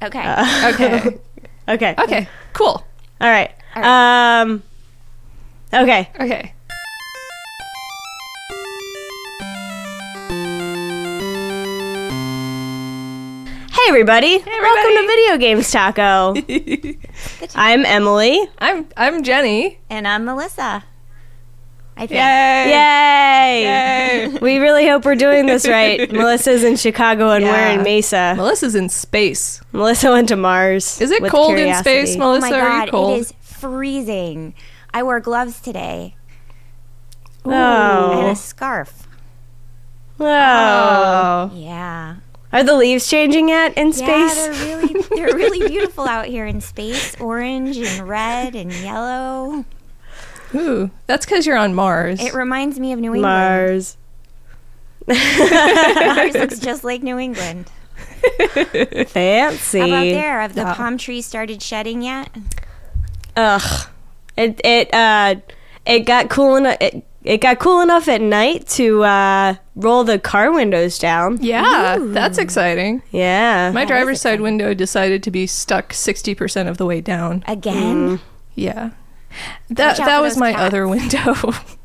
Okay. Okay. Okay. Okay. Cool. All right. Okay. Okay. Hey, everybody. Welcome to Video Games Taco. I'm Emily. I'm Jenny. And I'm Melissa. I think. Yay! We really hope we're doing this right. Melissa's in Chicago and we're in Mesa. Melissa's in space. Melissa went to Mars. Is it with cold in Curiosity. space, Oh Melissa? my Are God, you cold? it is freezing. I wore gloves today. And Oh. a scarf. Oh. Oh. Yeah. Are the leaves changing yet in space? Yeah, they're really beautiful out here in space. Orange and red and yellow. Ooh, that's because you're on Mars. It reminds me of New England. Mars. Mars looks just like New England. Fancy. How about there? Have the palm trees started shedding yet? Ugh. It got cool enough. It got cool enough at night to roll the car windows down. Yeah, that's exciting. Yeah. My driver's side window decided to be stuck 60% of the way down. Again? Yeah. Watch That out for was those my cats. other window.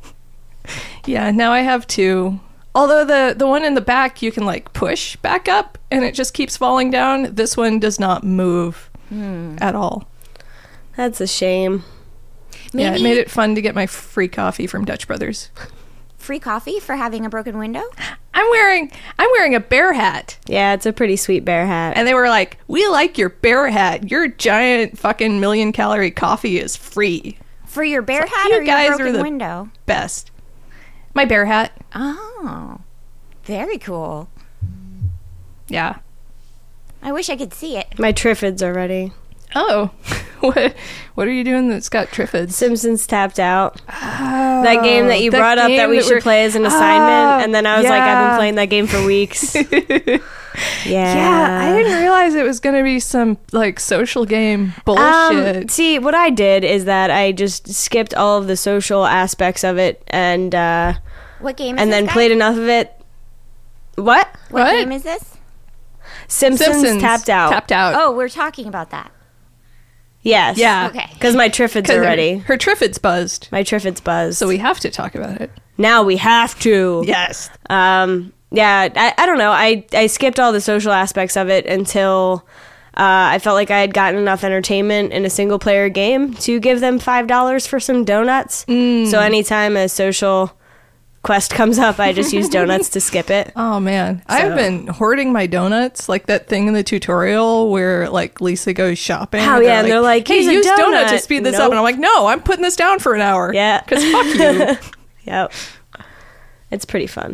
Yeah, now I have two. Although the one in the back you can like push back up and it just keeps falling down. This one does not move at all. That's a shame. Yeah, it made it fun to get my free coffee from Dutch Brothers. Free coffee for having a broken window? I'm wearing a bear hat. Yeah, it's a pretty sweet bear hat. And they were like, "We like your bear hat. Your giant fucking 1,000,000-calorie coffee is free." For your bear hat you or your guys are broken the- window? Best. My bear hat. Oh, very cool. Yeah. I wish I could see it. My Triffids are ready. Oh. What are you doing that's got Triffids? Simpsons Tapped Out. That game that you brought up game that we that should we're- play as an assignment. And then I was like, I've been yeah. playing that game for weeks. Yeah. Yeah, I didn't realize it was going to be some like social game bullshit. See, what I did is that I just skipped all of the social aspects of it and What game is and this, then guys? played enough of it. What? What game is this? Simpsons Tapped Out. Tapped out. Oh, we're talking about that. Yes. Yeah. Okay. Because my Triffids are ready. Her Triffids buzzed. My Triffids buzzed. So we have to talk about it. Now we have to. Yes. Yeah, I don't know. I skipped all the social aspects of it until I felt like I had gotten enough entertainment in a single player game to give them $5 for some donuts. So anytime a social quest comes up, I just use donuts to skip it. Oh man, I've been hoarding my donuts, like that thing in the tutorial where like Lisa goes shopping. Oh, yeah, and they're like, "Hey, use a use donut to donut." speed this Nope. up," and I'm like, "No, I'm putting this down for an hour." Yeah. because fuck you. Yep. It's pretty fun.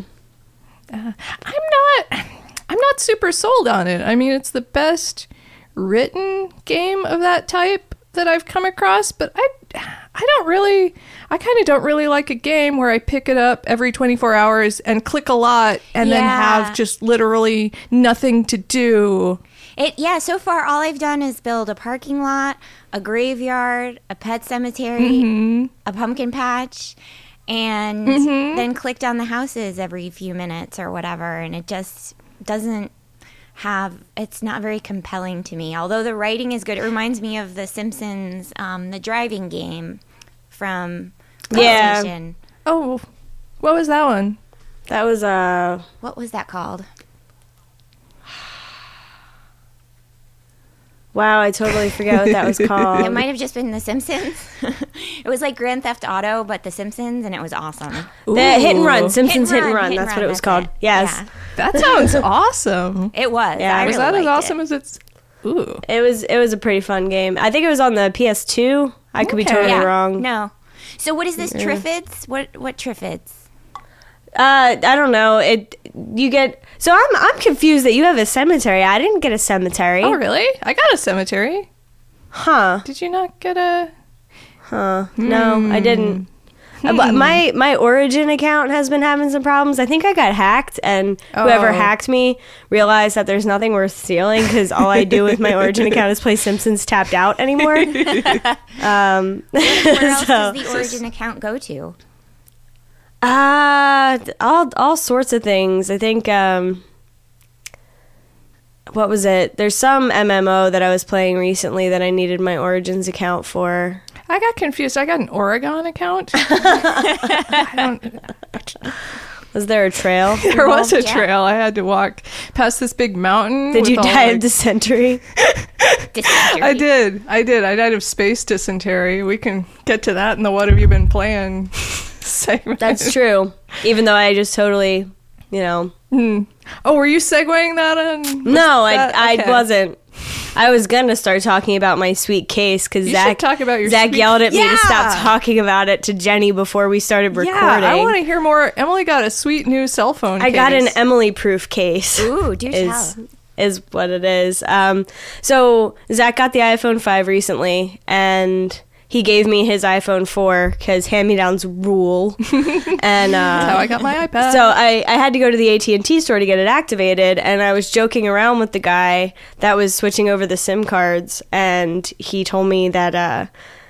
I'm not super sold on it. I mean, it's the best written game of that type that I've come across, but I kind of don't really like a game where I pick it up every 24 hours and click a lot and then Yeah. have just literally nothing to do. So far all I've done is build a parking lot, a graveyard, a pet cemetery, a pumpkin patch, and then clicked on the houses every few minutes or whatever, and it just doesn't it's not very compelling to me. Although the writing is good. It reminds me of The Simpsons, the driving game from Yeah. PlayStation. Oh, what was that one? That was What was that called? wow, I totally forgot what that was called. It might have just been The Simpsons. It was like Grand Theft Auto, but The Simpsons, and it was awesome. The Hit and Run, Ooh. Simpsons Hit and Run. That's what it was called. Yes. Yeah, That sounds awesome. it was. Yeah. I Was really that as liked awesome it. as it's? Ooh. It was a pretty fun game. I think it was on the PS2. I could be Okay. totally Yeah. wrong. No. So what is this Triffids? What Triffids? I don't know. So I'm confused that you have a cemetery. I didn't get a cemetery. Oh, really? I got a cemetery. Huh. Did you not get a? No, I didn't. But my Origin account has been having some problems. I think I got hacked, and whoever Oh. hacked me realized that there's nothing worth stealing because all I do with my Origin account is play Simpsons Tapped Out anymore. Where else does the Origin account go to? All sorts of things. I think what was it? There's some MMO that I was playing recently that I needed my Origins account for. I got confused. I got an Oregon account. I don't. Was there a trail? There was a Yeah. trail. I had to walk past this big mountain. Did with you all, die like- of dysentery? Dysentery. I did. I died of space dysentery. We can get to that in the What Have You Been Playing segment. That's true. Even though I just totally, Oh, were you segueing that in? No, that- I okay. wasn't. I was gonna start talking about my sweet case because You Zach should talk about your Zach sweet- yelled at me to Yeah. stop talking about it to Jenny before we started recording. Yeah, I want to hear more. Emily got a sweet new cell phone. I got an case. Emily-proof case. Ooh, do is tell. is what it is. So Zach got the iPhone 5 recently, and he gave me his iPhone 4 because hand-me-downs rule. And That's how I got my iPad. so I had to go to the AT&T store to get it activated, and I was joking around with the guy that was switching over the SIM cards, and he told me that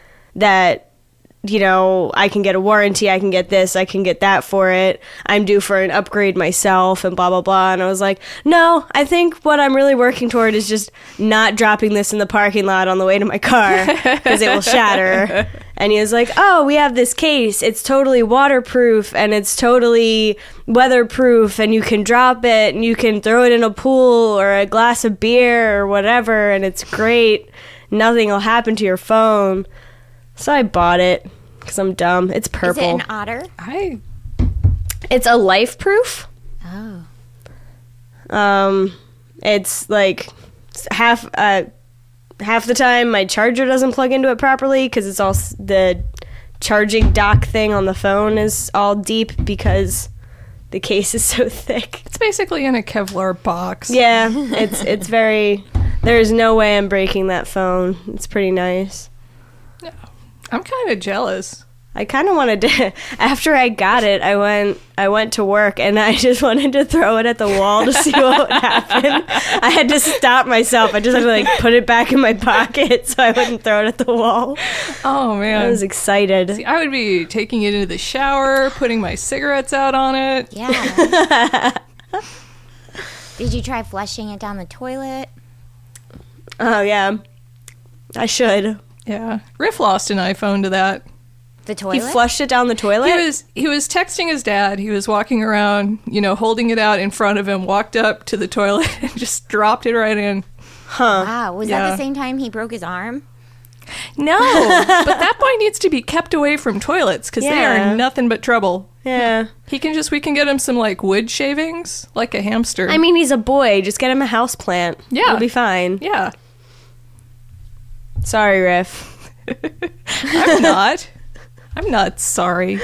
I can get a warranty, I can get this, I can get that for it. I'm due for an upgrade myself and blah, blah, blah. And I was like, no, I think what I'm really working toward is just not dropping this in the parking lot on the way to my car because it will shatter. And he was like, oh, we have this case. It's totally waterproof and it's totally weatherproof and you can drop it and you can throw it in a pool or a glass of beer or whatever. And it's great. Nothing will happen to your phone. So I bought it because I'm dumb. It's Is purple. it an otter? It's a life proof. Oh. It's like half the time my charger doesn't plug into it properly because it's all the charging dock thing on the phone is all deep because the case is so thick. It's basically in a Kevlar box. Yeah, it's very. There's no way I'm breaking that phone. It's pretty nice. I'm kind of jealous. I kind of wanted to. After I got it, I went to work and I just wanted to throw it at the wall to see what would happen. I had to stop myself. I just had to like put it back in my pocket so I wouldn't throw it at the wall. Oh man, I was excited. See, I would be taking it into the shower, putting my cigarettes out on it. Yeah. Did you try flushing it down the toilet? Oh yeah, I should. Yeah, Riff lost an iPhone to that. The He toilet? flushed it down the toilet. He was texting his dad. He was walking around, holding it out in front of him. Walked up to the toilet and just dropped it right in. Wow. Was that Yeah. the same time he broke his arm? No, but that boy needs to be kept away from toilets because they Yeah. are nothing but trouble. Yeah. We can get him some like wood shavings, like a hamster. I mean, he's a boy. Just get him a house plant. Yeah. It'll be fine. yeah, Sorry, Riff. I'm not. I'm not sorry.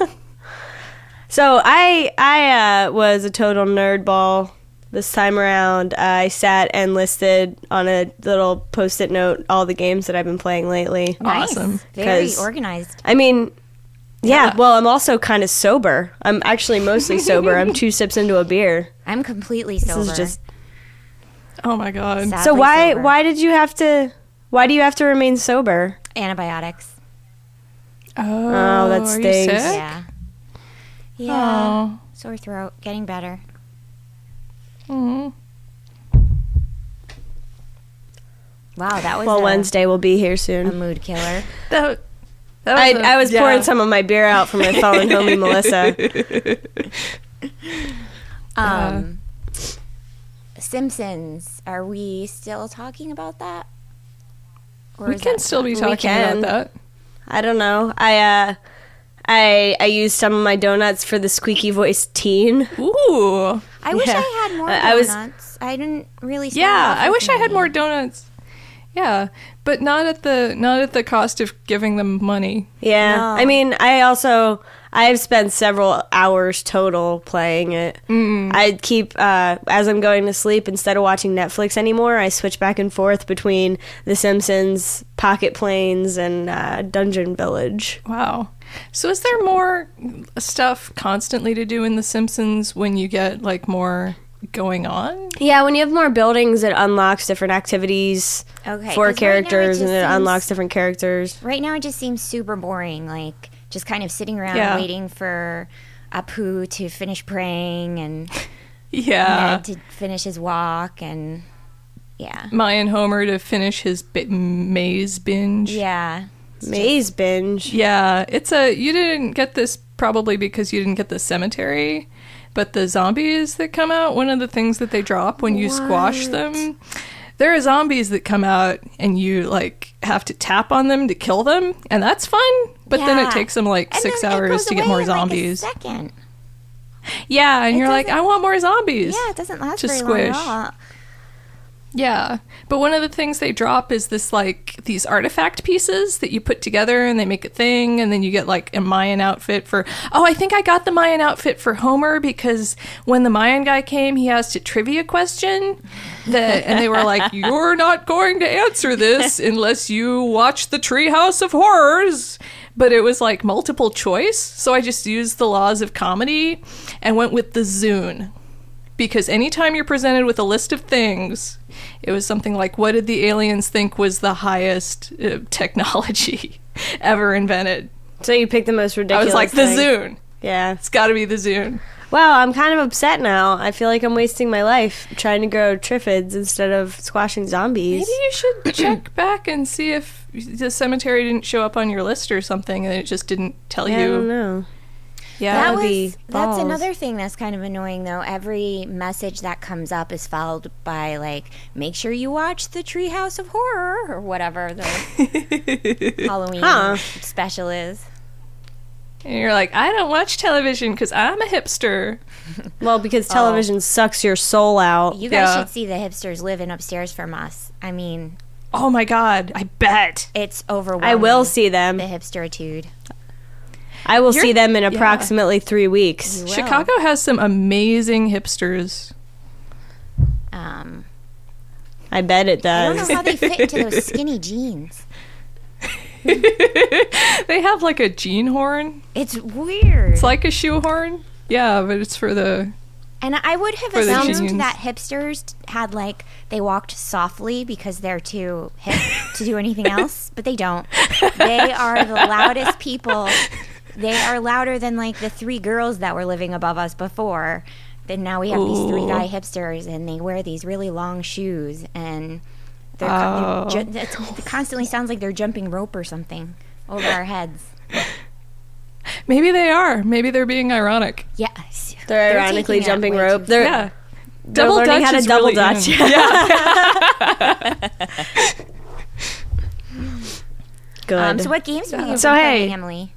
So I was a total nerdball this time around. I sat and listed on a little post-it note all the games that I've been playing lately. Awesome. Very 'Cause- organized. I mean, yeah, Yeah. well, I'm also kind of sober. I'm actually mostly sober. I'm 2 sips into a beer. I'm completely This sober. is just Oh my god. Sad. So Sadly sober. why do you have to remain sober? Antibiotics. Oh, that are you stinks. sick? Yeah. Yeah. Oh. Sore throat. Getting better. Mhm. Wow, that was Well, a Wednesday will be here soon. mood killer. That was I was yeah. pouring some of my beer out from my phone, homie Melissa. Simpsons. Are we still talking about that? Or We is can that still be We talking can. about that. I don't know. I used some of my donuts for the squeaky voiced teen. Ooh. I wish Yeah. I had more I was- donuts. I didn't really. start Yeah, off I with wish I had many. more donuts. Yeah, but not at the cost of giving them money. Yeah. No. I mean, I've spent several hours total playing it. I keep, as I'm going to sleep, instead of watching Netflix anymore, I switch back and forth between The Simpsons, Pocket Planes, and Dungeon Village. Wow. So is there more stuff constantly to do in The Simpsons when you get like more going on? Yeah, when you have more buildings, it unlocks different activities Okay, 'cause for right now it characters, just and it seems- unlocks different characters. Right now, it just seems super boring. Like just kind of sitting around Yeah. waiting for Apu to finish praying and Yeah. Ned to finish his walk, and Yeah. Mayan Homer to finish his maze binge. Yeah. Maze binge. Yeah, you didn't get this probably because you didn't get the cemetery, but the zombies that come out, one of the things that they drop when you squash them, there are zombies that come out and you like have to tap on them to kill them, and that's fun, but then it takes them like And 6 then it hours goes to get away more in, like, a zombies. second. Yeah, and you're like, doesn't- I want more zombies. Yeah, it doesn't last to very squish. long at all. Yeah, but one of the things they drop is this like these artifact pieces that you put together and they make a thing, and then you get like a Mayan outfit for. Oh, I think I got the Mayan outfit for Homer because when the Mayan guy came, he asked a trivia question and they were like, "You're not going to answer this unless you watch the Treehouse of Horrors." But it was like multiple choice, so I just used the laws of comedy and went with the Zune. Because anytime you're presented with a list of things, it was something like, what did the aliens think was the highest technology ever invented? So you picked the most I ridiculous was like, the thing. Zune. Yeah. It's got to be the Zune. Wow, I'm kind of upset now. I feel like I'm wasting my life trying to grow triffids instead of squashing zombies. Maybe you should check back and see if the cemetery didn't show up on your list or something and it just didn't tell I you. don't know. Yeah. would be That's balls. another thing that's kind of annoying though. Every message that comes up is followed by like, make sure you watch the Treehouse of Horror or whatever the Halloween special is. And you're like, I don't watch television because I'm a hipster. Well, because television sucks your soul out. You guys Yeah. should see the hipsters living upstairs from us. I mean, Oh my God, I bet. it's overwhelming. I will see them. the hipsteritude. I will see them in yeah. approximately 3 weeks. You will. Chicago has some amazing hipsters. I bet it I don't does. know how they fit into those skinny jeans. They have like a jean horn. It's weird. It's like a shoe horn. Yeah, but it's for the... And I would have For the jeans. assumed that hipsters had like they walked softly because they're too hip to do anything else, but they don't. They are the loudest people. They are louder than like the 3 girls that were living above us before. Then now we have these 3 guy hipsters, and they wear these really long shoes, and they're it constantly sounds like they're jumping rope or something over our heads. Maybe they are. Maybe they're being ironic. Yeah, They're ironically taking it jumping way rope. too They're, Yeah. they're learning how to is double really dutch. in. Yeah. Good. So what games have you been So, playing, hey. Emily?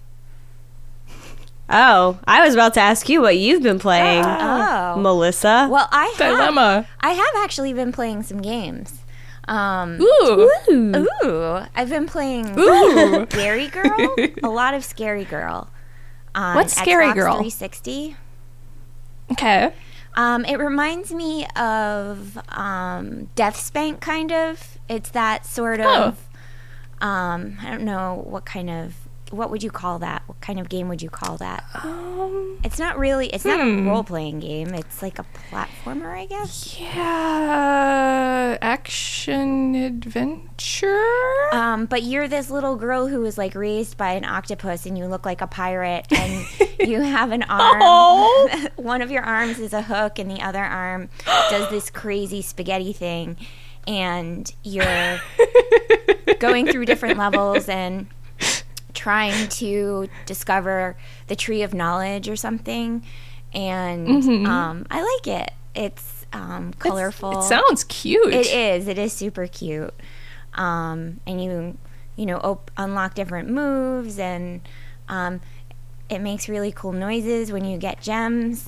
Oh, I was about to ask you what you've been playing, Oh, Melissa. well, I have. Dilemma. I have actually been playing some games. Ooh. Ooh, I've been playing Ooh. Scary Girl. A lot of Scary Girl. On What's Scary Xbox Girl? 360. Okay. It reminds me of Death Spank, kind of. It's that sort of. I don't know what would you call that? What kind of game would you call that? It's not really. It's not a role playing game. It's like a platformer, I guess. Yeah. Action adventure? But you're this little girl who was like raised by an octopus, and you look like a pirate, and you have an arm. Oh. One of your arms is a hook, and the other arm does this crazy spaghetti thing, and you're going through different levels and trying to discover the tree of knowledge or something. And I like it. It's colorful. It sounds cute. It is super cute. And you unlock different moves, and it makes really cool noises when you get gems.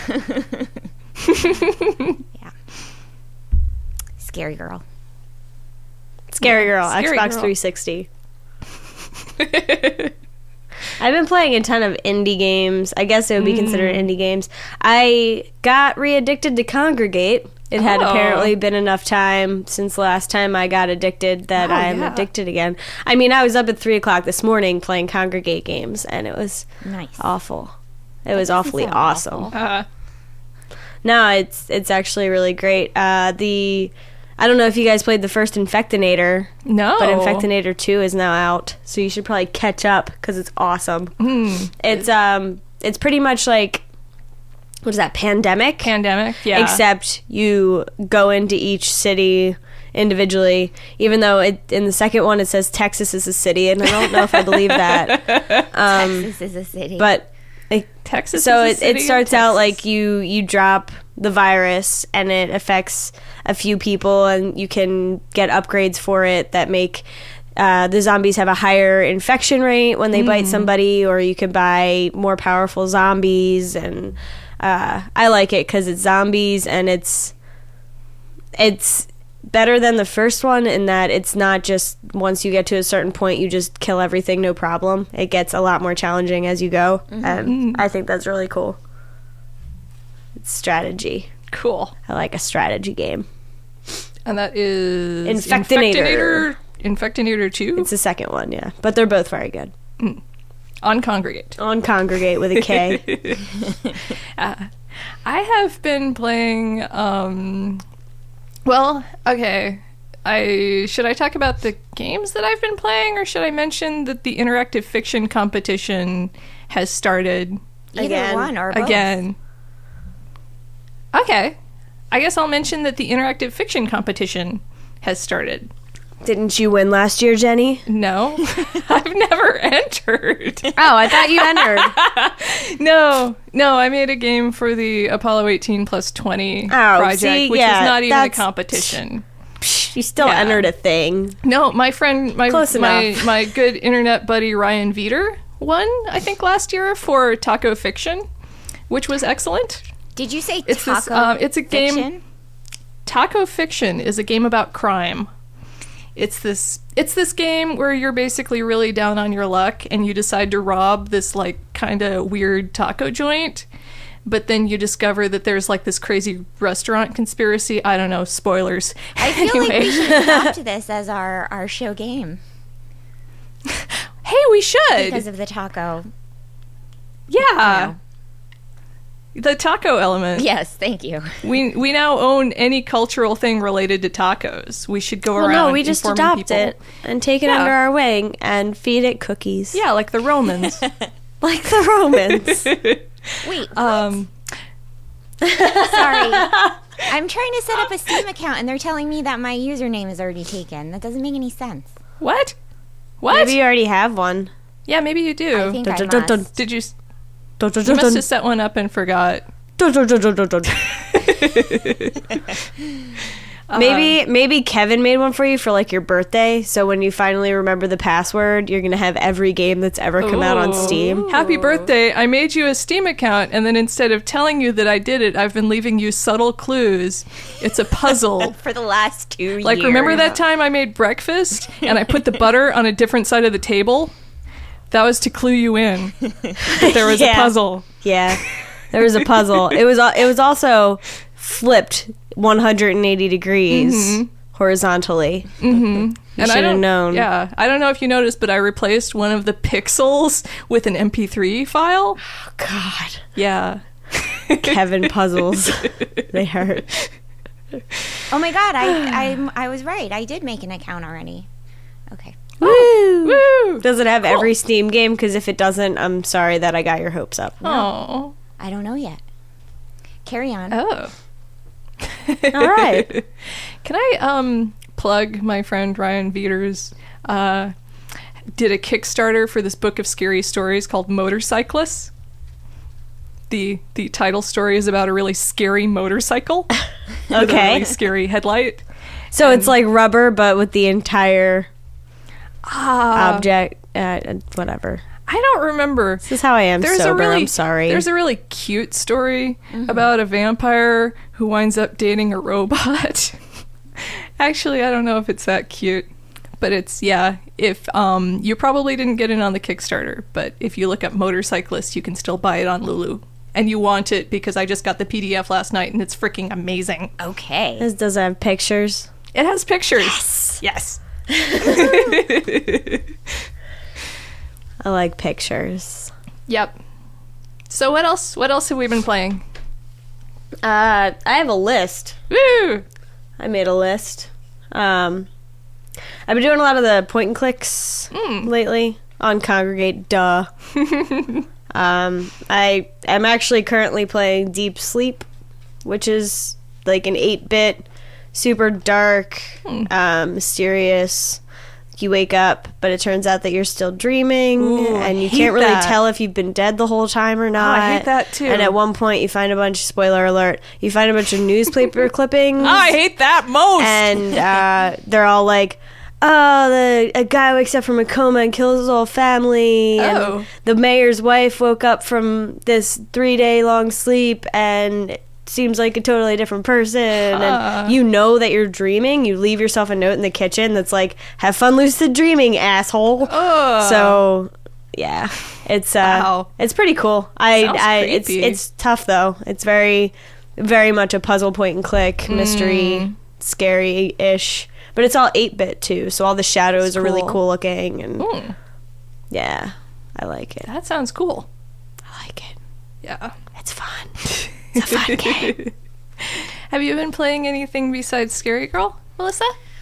Yeah. Scary Girl. Scary Girl, Scary Xbox Girl. 360. I've been playing a ton of indie games. I guess it would be considered indie games. I got re-addicted to Congregate. It had apparently been enough time since the last time I got addicted that I'm addicted again. I mean, I was up at 3 o'clock this morning playing Congregate games, and it was Nice. awful. It was awfully sound awesome. awful. No, it's actually really great. I don't know if you guys played the first Infectinator. No. But Infectinator 2 is now out, so you should probably catch up because it's awesome. It's pretty much like, what is that, Pandemic? Pandemic, yeah. Except you go into each city individually, even though in the second one it says Texas is a city, and I don't know if I believe that. Texas is a city. But Texas. so is a city it starts in out Texas. like you drop the virus and it affects a few people, and you can get upgrades for it that make the zombies have a higher infection rate when they bite somebody, or you can buy more powerful zombies. And I like it because it's zombies, and it's better than the first one in that it's not just once you get to a certain point you just kill everything no problem. It gets a lot more challenging as you go, and I think that's really cool. It's strategy. Cool. I like a strategy game. And that is Infectinator. Infectinator 2 It's the second one, yeah, but they're both very good. on Congregate. On Congregate with a K. I have been playing. Well, okay. Should I talk about the games that I've been playing, or should I mention that the interactive fiction competition has started Either again. one or both. again? Okay, I guess I'll mention that the interactive fiction competition has started. Didn't you win last year, Jenny? No, I've never entered. Oh, I thought you entered. No, I made a game for the Apollo 18 plus 20 Oh, project, see, which yeah, was not even a that's- competition. You still Yeah. entered a thing. No, my friend, Close enough. my good internet buddy Ryan Veeder won, I think, last year for Taco Fiction, which was excellent. Did you say It's this, taco it's a game- fiction? Taco Fiction is a game about crime. It's this game where you're basically really down on your luck and you decide to rob this like kind of weird taco joint, but then you discover that there's like this crazy restaurant conspiracy. I don't know, spoilers. I feel like we should adopt this as our show game Hey, we should. because of the taco. Yeah. The taco element. Yes, thank you. We now own any cultural thing related to tacos. We should go Well, around no, we just informing adopt people. it and take it Yeah. under our wing and feed it cookies. Yeah, like the Romans. Like the Romans. Wait, um sorry. I'm trying to set up a Steam account and they're telling me that my username is already taken. That doesn't make any sense. what? What? Maybe you already have one. Yeah, maybe you do. I think I Dun, dun, dun, must. Did you You must have set one up and forgot. Maybe Kevin made one for you for like your birthday. So when you finally remember the password, you're gonna have every game that's ever come out on Ooh. Steam. Happy birthday. I made you a Steam account, and then instead of telling you that I did it, I've been leaving you subtle clues. It's a puzzle. For the last 2 years. Like, remember that time I made breakfast and I put the butter on a different side of the table? That was to clue you in. That there was a Yeah. puzzle. Yeah, there was a puzzle. It was also flipped 180 degrees horizontally. You And I should have don't known. Yeah, I don't know if you noticed, but I replaced one of the pixels with an MP3 file. Oh, God, Yeah. Kevin puzzles. They hurt. Oh my god, I was right. I did make an account already. Okay. Woo! Woo! Does it have every Steam game? Because if it doesn't, I'm sorry that I got your hopes up. Oh. I don't know yet. Carry on. Oh. All right. Can I plug my friend Ryan Veeder's did a Kickstarter for this book of scary stories called Motorcyclists. The title story is about a really scary motorcycle with a Okay. really scary headlight. So it's like rubber, but with the entire Ah, object. Whatever. I don't remember. This is how I am sober. I'm sorry. There's a really cute story about a vampire who winds up dating a robot. Actually, I don't know if it's that cute, but it's if you probably didn't get it on the Kickstarter, but if you look up Motorcyclist, you can still buy it on Lulu. And you want it because I just got the PDF last night and it's freaking amazing. Okay. This does it have pictures? It has pictures. Yes. I like pictures. Yep. So what else? What else have we been playing? I have a list. Woo! I made a list. I've been doing a lot of the point and clicks lately on Congregate. Duh. I am actually currently playing Deep Sleep, which is like an 8-bit super dark, mysterious. You wake up, but it turns out that you're still dreaming, and you can't really tell if you've been dead the whole time or not. I hate that too. And at one point, you find a bunch, spoiler alert, you find a bunch of newspaper clippings. I hate that most. And they're all like, oh, a guy wakes up from a coma and kills his whole family. Oh. And the mayor's wife woke up from this 3-day long sleep and seems like a totally different person. And you know that you're dreaming. You leave yourself a note in the kitchen that's like, have fun lucid dreaming, asshole. So yeah, it's it's pretty cool. It's tough though. It's very, very much a puzzle point and click mystery, scary-ish. But it's all 8-bit too, so all the shadows are really cool looking, and yeah, I like it. That sounds cool. I like it. Yeah. It's fun. It's a fun game. Have you been playing anything besides Scary Girl, Melissa?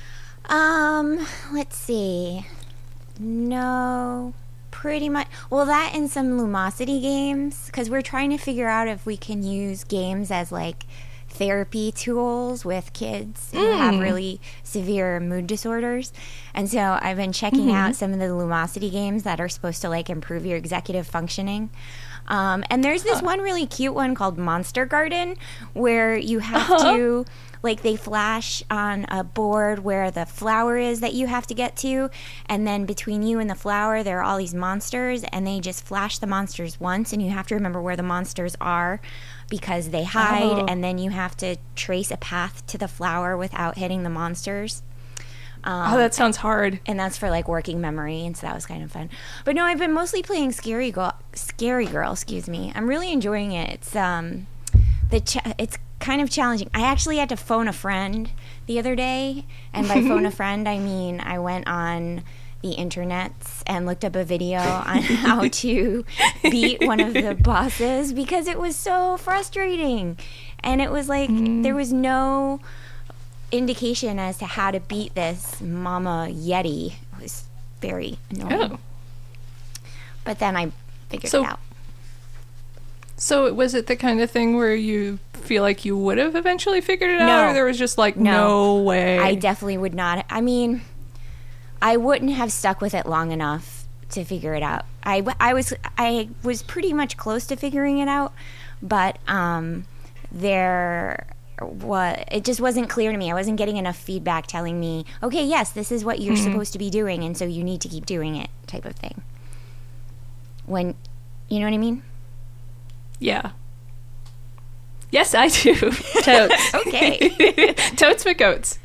Let's see. No, pretty much. Well, that and some Lumosity games, because we're trying to figure out if we can use games as like therapy tools with kids who have really severe mood disorders. And so I've been checking out some of the Lumosity games that are supposed to like improve your executive functioning. And there's this one really cute one called Monster Garden, where you have to, like, they flash on a board where the flower is that you have to get to, and then between you and the flower there are all these monsters, and they just flash the monsters once, and you have to remember where the monsters are because they hide, and then you have to trace a path to the flower without hitting the monsters. That sounds hard. And that's for like working memory, and so that was kind of fun. But no, I've been mostly playing Scary Girl. Excuse me. I'm really enjoying it. It's it's kind of challenging. I actually had to phone a friend the other day, and by phone a friend I mean I went on the internet and looked up a video on how to beat one of the bosses because it was so frustrating, and it was like there was no indication as to how to beat this Mama Yeti. It was very annoying. But then I figured it out. So was it the kind of thing where you feel like you would have eventually figured it out, or there was just like no way? I definitely would not. I mean, I wouldn't have stuck with it long enough to figure it out. I was pretty much close to figuring it out, but it just wasn't clear to me. I wasn't getting enough feedback telling me, okay, yes, this is what you're supposed to be doing, and so you need to keep doing it, type of thing. When, you know what I mean? Yeah. Yes, I do. Totes. Okay. Totes McGoats.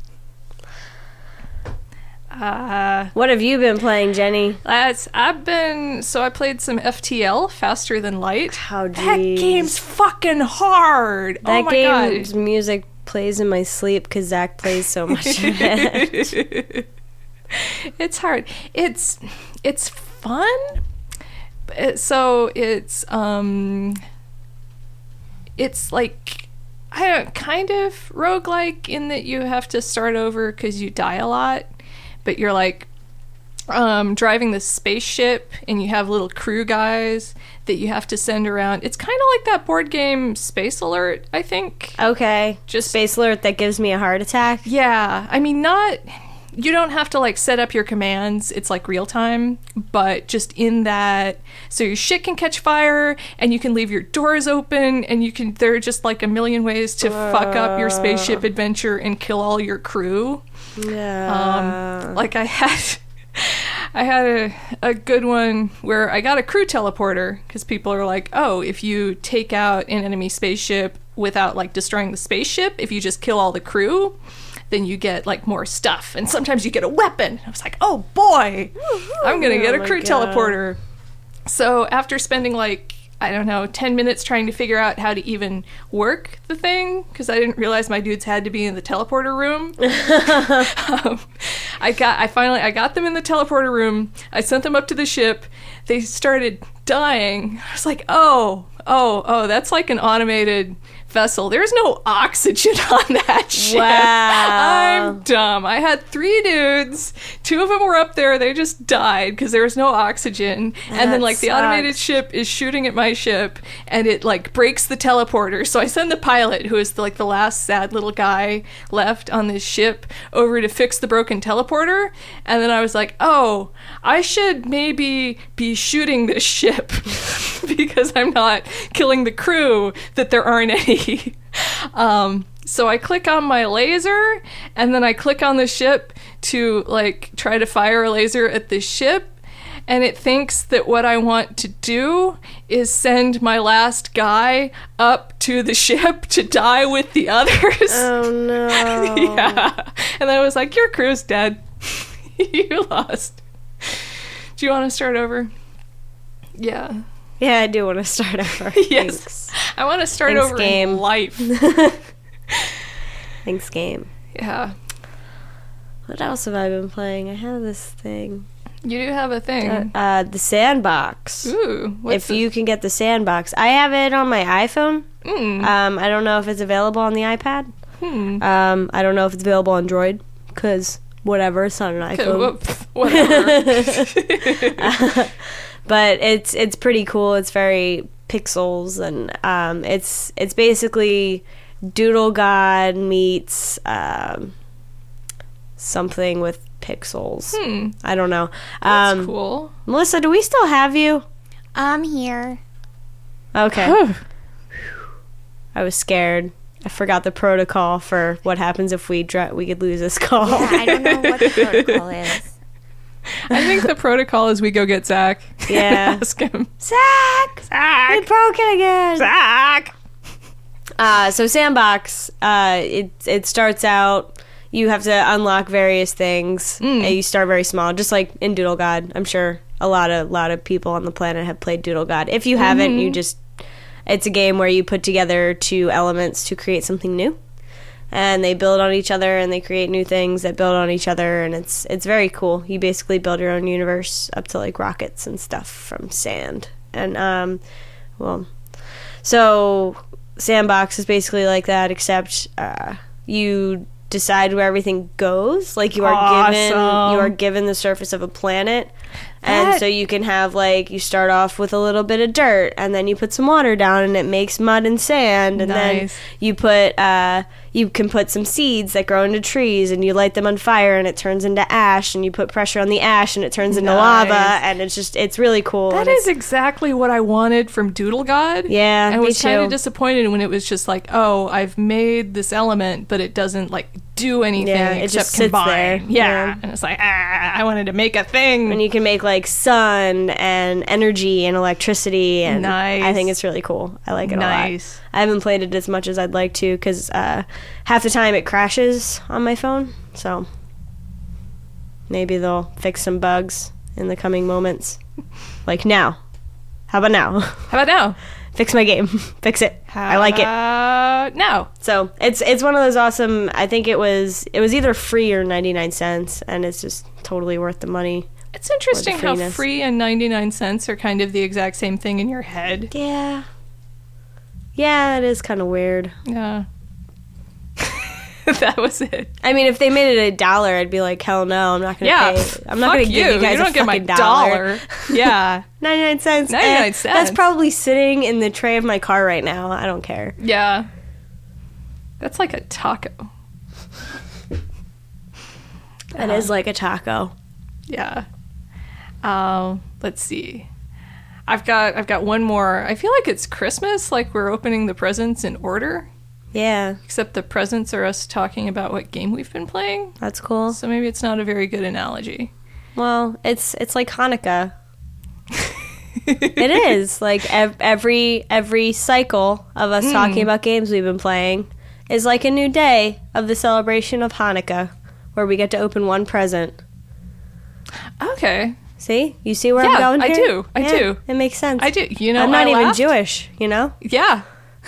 What have you been playing, Jenny? I played some FTL, Faster Than Light. Oh, geez. That game's fucking hard. That oh my game's God. music plays in my sleep because Zach plays so much of it. It's hard. It's fun. It's like kind of roguelike in that you have to start over because you die a lot, but you're like driving this spaceship and you have little crew guys that you have to send around. It's kind of like that board game Space Alert, I think. Okay. Just Space Alert that gives me a heart attack? Yeah. I mean, you don't have to like set up your commands. It's like real time, but just in that, so your shit can catch fire and you can leave your doors open and there are just like a million ways to fuck up your spaceship adventure and kill all your crew. Yeah. Like I had a good one where I got a crew teleporter because people are like, oh, if you take out an enemy spaceship without like destroying the spaceship, if you just kill all the crew, then you get like more stuff, and sometimes you get a weapon. I was like, oh boy, I'm gonna get a crew teleporter. So after spending like, I don't know, 10 minutes trying to figure out how to even work the thing, because I didn't realize my dudes had to be in the teleporter room. I got them in the teleporter room. I sent them up to the ship. They started dying. I was like, oh, that's like an automated vessel. There's no oxygen on that ship. Wow. I'm dumb. I had 3 dudes. 2 of them were up there. They just died because there was no oxygen. And then, like, the automated ship is shooting at my ship, and it, like, breaks the teleporter. So I send the pilot, who is, like, the last sad little guy left on this ship, over to fix the broken teleporter. And then I was like, oh, I should maybe be shooting this ship because I'm not killing the crew, that there aren't any. So I click on my laser, and then I click on the ship to, like, try to fire a laser at the ship, and it thinks that what I want to do is send my last guy up to the ship to die with the others. Oh, no. Yeah. And then I was like, your crew's dead. You lost. Do you want to start over? Yeah. Yeah, I do want to start over. Yes. Thanks. I want to start Thanks, over game. in life. Thanks, game. Yeah. What else have I been playing? I have this thing. You do have a thing. The Sandbox. Ooh. If you can get the Sandbox. I have it on my iPhone. I don't know if it's available on the iPad. I don't know if it's available on Android, because whatever, it's not an iPhone. Whatever. But it's pretty cool. It's very pixels, and it's basically Doodle God meets something with pixels. I don't know. That's cool. Melissa, do we still have you? I'm here. Okay. I was scared. I forgot the protocol for what happens if we could lose this call. Yeah, I don't know what the protocol is. I think the protocol is we go get Zach. Yeah. Ask him. Zach! Zach! It broke it again! Zach! So Sandbox, it starts out, you have to unlock various things. And you start very small, just like in Doodle God. I'm sure a lot of people on the planet have played Doodle God. If you haven't, it's a game where you put together 2 elements to create something new. And they build on each other, and they create new things that build on each other, and it's very cool. You basically build your own universe up to, like, rockets and stuff from sand. And so Sandbox is basically like that, except you decide where everything goes. Like, you are given the surface of a planet. And so you can have, like, you start off with a little bit of dirt, and then you put some water down, and it makes mud and sand, and then you can put some seeds that grow into trees, and you light them on fire, and it turns into ash, and you put pressure on the ash, and it turns into lava, and it's really cool. That is exactly what I wanted from Doodle God. Yeah, I me was kind too. of disappointed when it was just like, oh, I've made this element, but it doesn't, like, do anything it except just sits combine. there. Yeah. And it's like, I wanted to make a thing. And you can make, like, sun and energy and electricity, and Nice. I think it's really cool. I like it a lot. Nice. I haven't played it as much as I'd like to, because half the time it crashes on my phone, so maybe they'll fix some bugs in the coming moments. Like now. How about now? How about now? Fix my game. Fix it. I like it. Now. So it's one of those awesome. I think it was either free or 99 cents, and it's just totally worth the money. It's interesting how freeness. free and 99 cents are kind of the exact same thing in your head. Yeah. Yeah, it is kind of weird. Yeah. That was it. I mean, if they made it $1, I'd be like, hell no, I'm not gonna pay. I'm not gonna give you guys don't a get my fucking dollar. Yeah. 99 cents. 99 That's cents. probably sitting in the tray of my car right now. I don't care. Yeah. That's like a taco. It is like a taco. Yeah. Let's see. I've got one more. I feel like it's Christmas, like we're opening the presents in order. Yeah, Except the presents are us talking about what game we've been playing. that's cool. So maybe it's not a very good analogy. Well, it's like Hanukkah. It is like every cycle of us talking about games we've been playing is like a new day of the celebration of Hanukkah, where we get to open one present. Okay. See, you see where Yeah, I'm going I here? do. I Yeah, do. It makes sense. I do. You know, I'm not I even laughed. Jewish. You know? Yeah.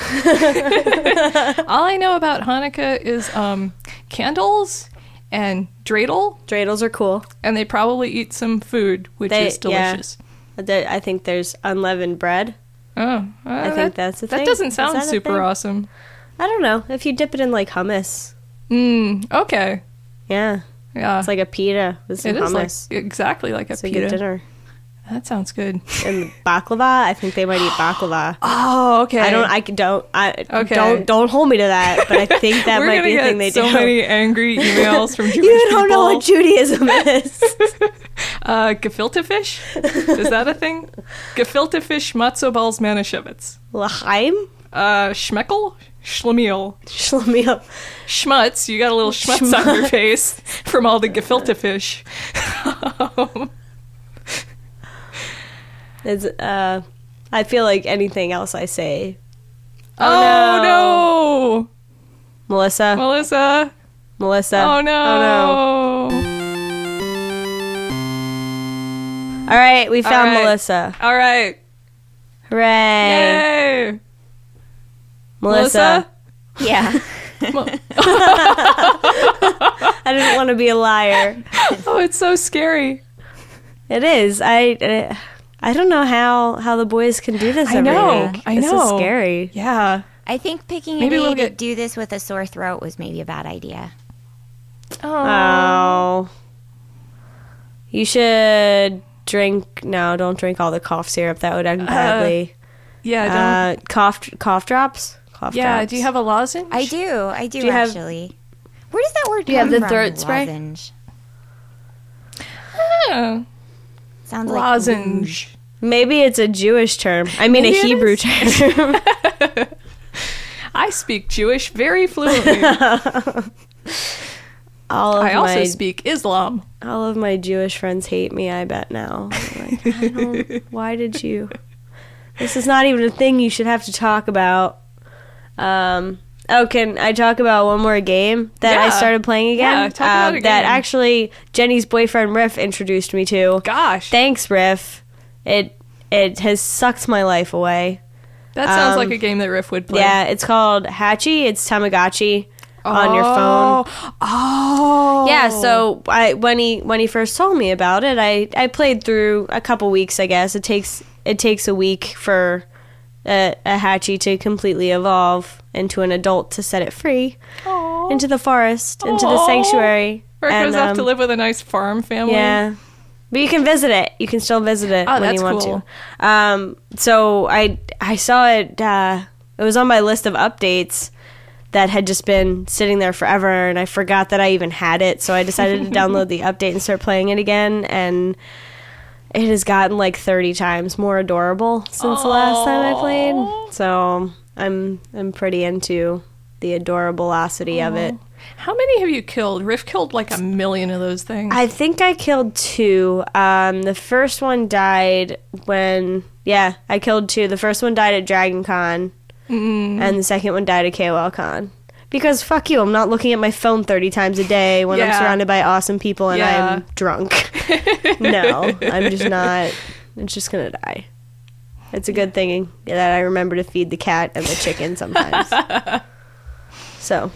All I know about Hanukkah is candles and dreidel, Dreidels are cool. and they probably eat some food, which is delicious. I think there's unleavened bread. Oh, I think that's the thing. That doesn't Is sound that a super thing? awesome. I don't know. If you dip it in like hummus. Okay. Yeah. Yeah. It's like a pita with some It is hummus. exactly like a It's a pita. good dinner. That sounds good. And baklava, I think they might eat baklava. Oh, okay. Don't hold me to that, but I think that We're might gonna be a get thing they so do. many angry emails from Jewish You don't people. know what Judaism is. Gefilte fish? Is that a thing? Gefilte fish, matzo balls, manischewitz. L'chaim? Schmeckel? Schlemiel. Schlemiel. Schmutz. You got a little schmutz on your face from all the gefilte fish. It's, I feel like anything else I say. Oh, no. Melissa. Melissa. Oh no. All right, we found right. Melissa. All right. Hooray. Yay. Melissa? Yeah. I didn't want to be a liar. Oh, it's so scary. It is. I don't know how the boys can do this I every know. week. I This is know. scary. Yeah. I think picking Maybe a day we'll to get- do this with a sore throat was maybe a bad idea. Oh. You should drink. No, don't drink all the cough syrup. That would end badly. Yeah. Don't. Cough drops? Cough Yeah. drops. Do you have a lozenge? I do Do you have- actually. Where does that word Do you have come the from? throat spray? Lozenge. Yeah. Sounds like Lozenge. Maybe it's a Jewish term. I mean, Maybe a it Hebrew is. term. I speak Jewish very fluently. I also speak Islam. all of my Jewish friends hate me, I bet now. I'm like, why did you? This is not even a thing you should have to talk about. Can I talk about one more game that I Yeah. started playing again? Yeah, talk about a that game. actually Jenny's boyfriend Riff introduced me to. Gosh. Thanks, Riff. It has sucked my life away. That sounds like a game that Riff would play. Yeah, it's called Hatchy. It's Tamagotchi on your phone. Oh. Yeah, so when he first told me about it, I played through a couple weeks. I guess it takes a week for a Hatchie to completely evolve into an adult to set it free Aw. into the forest, into the Aw. sanctuary. Where it goes off to live with a nice farm family. Yeah. But you can visit it. You can still visit it Oh, when you that's want cool. to. So I saw it. It was on my list of updates that had just been sitting there forever, and I forgot that I even had it. So I decided to download the update and start playing it again. And it has gotten like 30 times more adorable since the last time I played. So I'm pretty into the adorableosity of it. How many have you killed? Riff killed like 1 million of those things. I think I killed 2. The first one died I killed 2. The first one died at Dragon Con, and the second one died at KOL Con. Because fuck you, I'm not looking at my phone 30 times a day when I'm Yeah. surrounded by awesome people and Yeah. I'm drunk. No, I'm just not. It's just gonna die. It's a good thing that I remember to feed the cat and the chicken sometimes. So,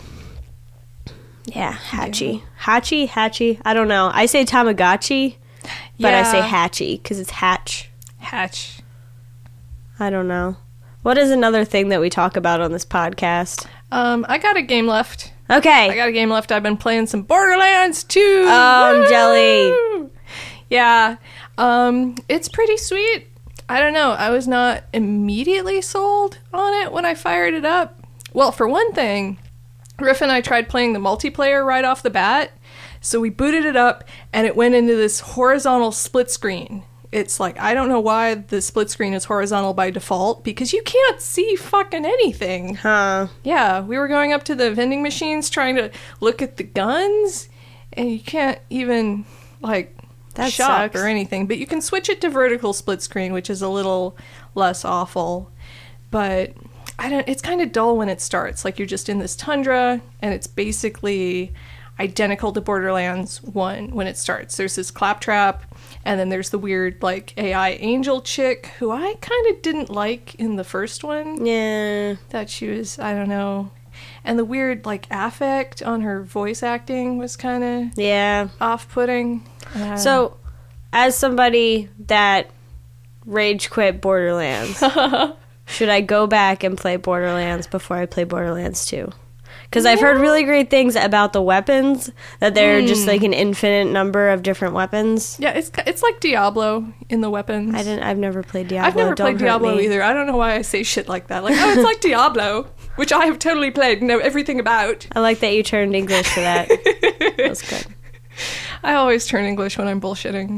yeah, Hatchie. Hatchie? I don't know. I say Tamagotchi, but I say Yeah. Hatchie because it's Hatch. Hatch. I don't know. What is another thing that we talk about on this podcast? I got a game left. Okay. I got a game left. I've been playing some Borderlands 2. Oh, I'm jelly. Woo! Yeah. It's pretty sweet. I don't know. I was not immediately sold on it when I fired it up. Well, for one thing, Riff and I tried playing the multiplayer right off the bat. So we booted it up and it went into this horizontal split screen. It's like, I don't know why the split screen is horizontal by default because you can't see fucking anything. Huh. Yeah, we were going up to the vending machines trying to look at the guns, and you can't even, like, That shop sucks. or anything. But you can switch it to vertical split screen, which is a little less awful. But it's kind of dull when it starts. Like, you're just in this tundra, and it's basically identical to Borderlands 1 when it starts. There's this claptrap, and then there's the weird, like, AI angel chick, who I kind of didn't like in the first one. Yeah. That she was, I don't know. And the weird, like, affect on her voice acting was kind of Yeah. off-putting. So, as somebody that rage quit Borderlands, should I go back and play Borderlands before I play Borderlands 2? Because I've heard really great things about the weapons, that they're just like an infinite number of different weapons. Yeah, it's like Diablo in the weapons. I've never played Diablo. I've never played Diablo either. I don't know why I say shit like that. Like, oh, it's like Diablo, which I have totally played and know everything about. I like that you turned English for that. That was good. I always turn English when I'm bullshitting.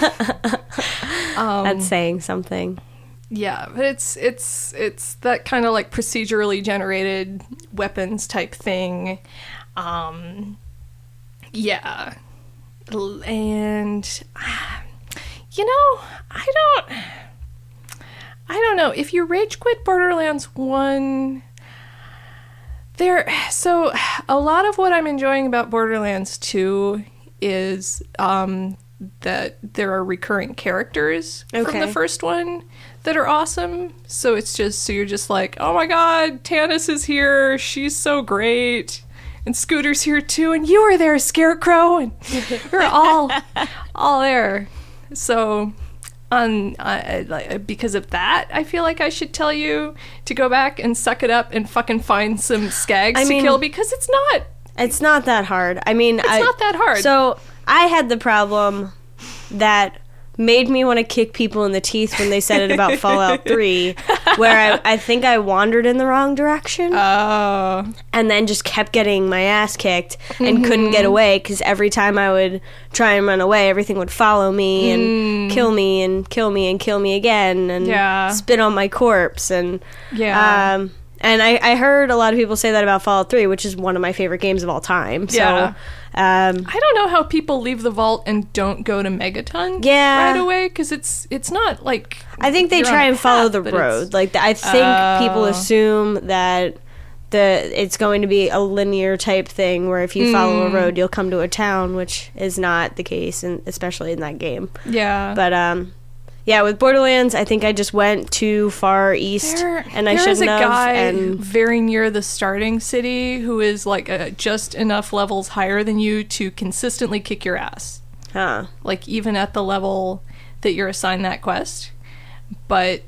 That's saying something. Yeah, but it's that kind of like procedurally generated weapons type thing. Yeah. And you know, I don't know. If you rage quit Borderlands 1, so a lot of what I'm enjoying about Borderlands 2 is that there are recurring characters from the first one that are awesome. So you're just like, oh my god, Tannis is here, she's so great, and Scooter's here too, and you were there, Scarecrow, and we're all there. So because of that, I feel like I should tell you to go back and suck it up and fucking find some skags to kill, because it's not that hard. I mean, it's not that hard. So I had the problem that made me want to kick people in the teeth when they said it about Fallout 3, where I think I wandered in the wrong direction. Oh. And then just kept getting my ass kicked and couldn't get away, because every time I would try and run away, everything would follow me and kill me and kill me and kill me again and spit on my corpse. And and I heard a lot of people say that about Fallout 3, which is one of my favorite games of all time. So, I don't know how people leave the vault and don't go to Megaton right away, because it's not like... I think they try and follow the road. Like, I think people assume that it's going to be a linear type thing, where if you follow a road, you'll come to a town, which is not the case, and especially in that game. Yeah. But, yeah, with Borderlands, I think I just went too far east, and I shouldn't have. There is a guy very near the starting city who is like just enough levels higher than you to consistently kick your ass. Huh. Like, even at the level that you're assigned that quest. But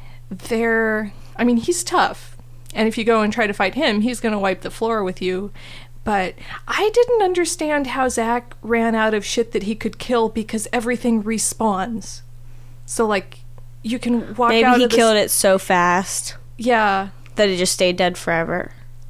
he's tough. And if you go and try to fight him, he's going to wipe the floor with you. But I didn't understand how Zach ran out of shit that he could kill, because everything respawns. So, like, you can walk out of Maybe he killed it so fast. Yeah. That it just stayed dead forever.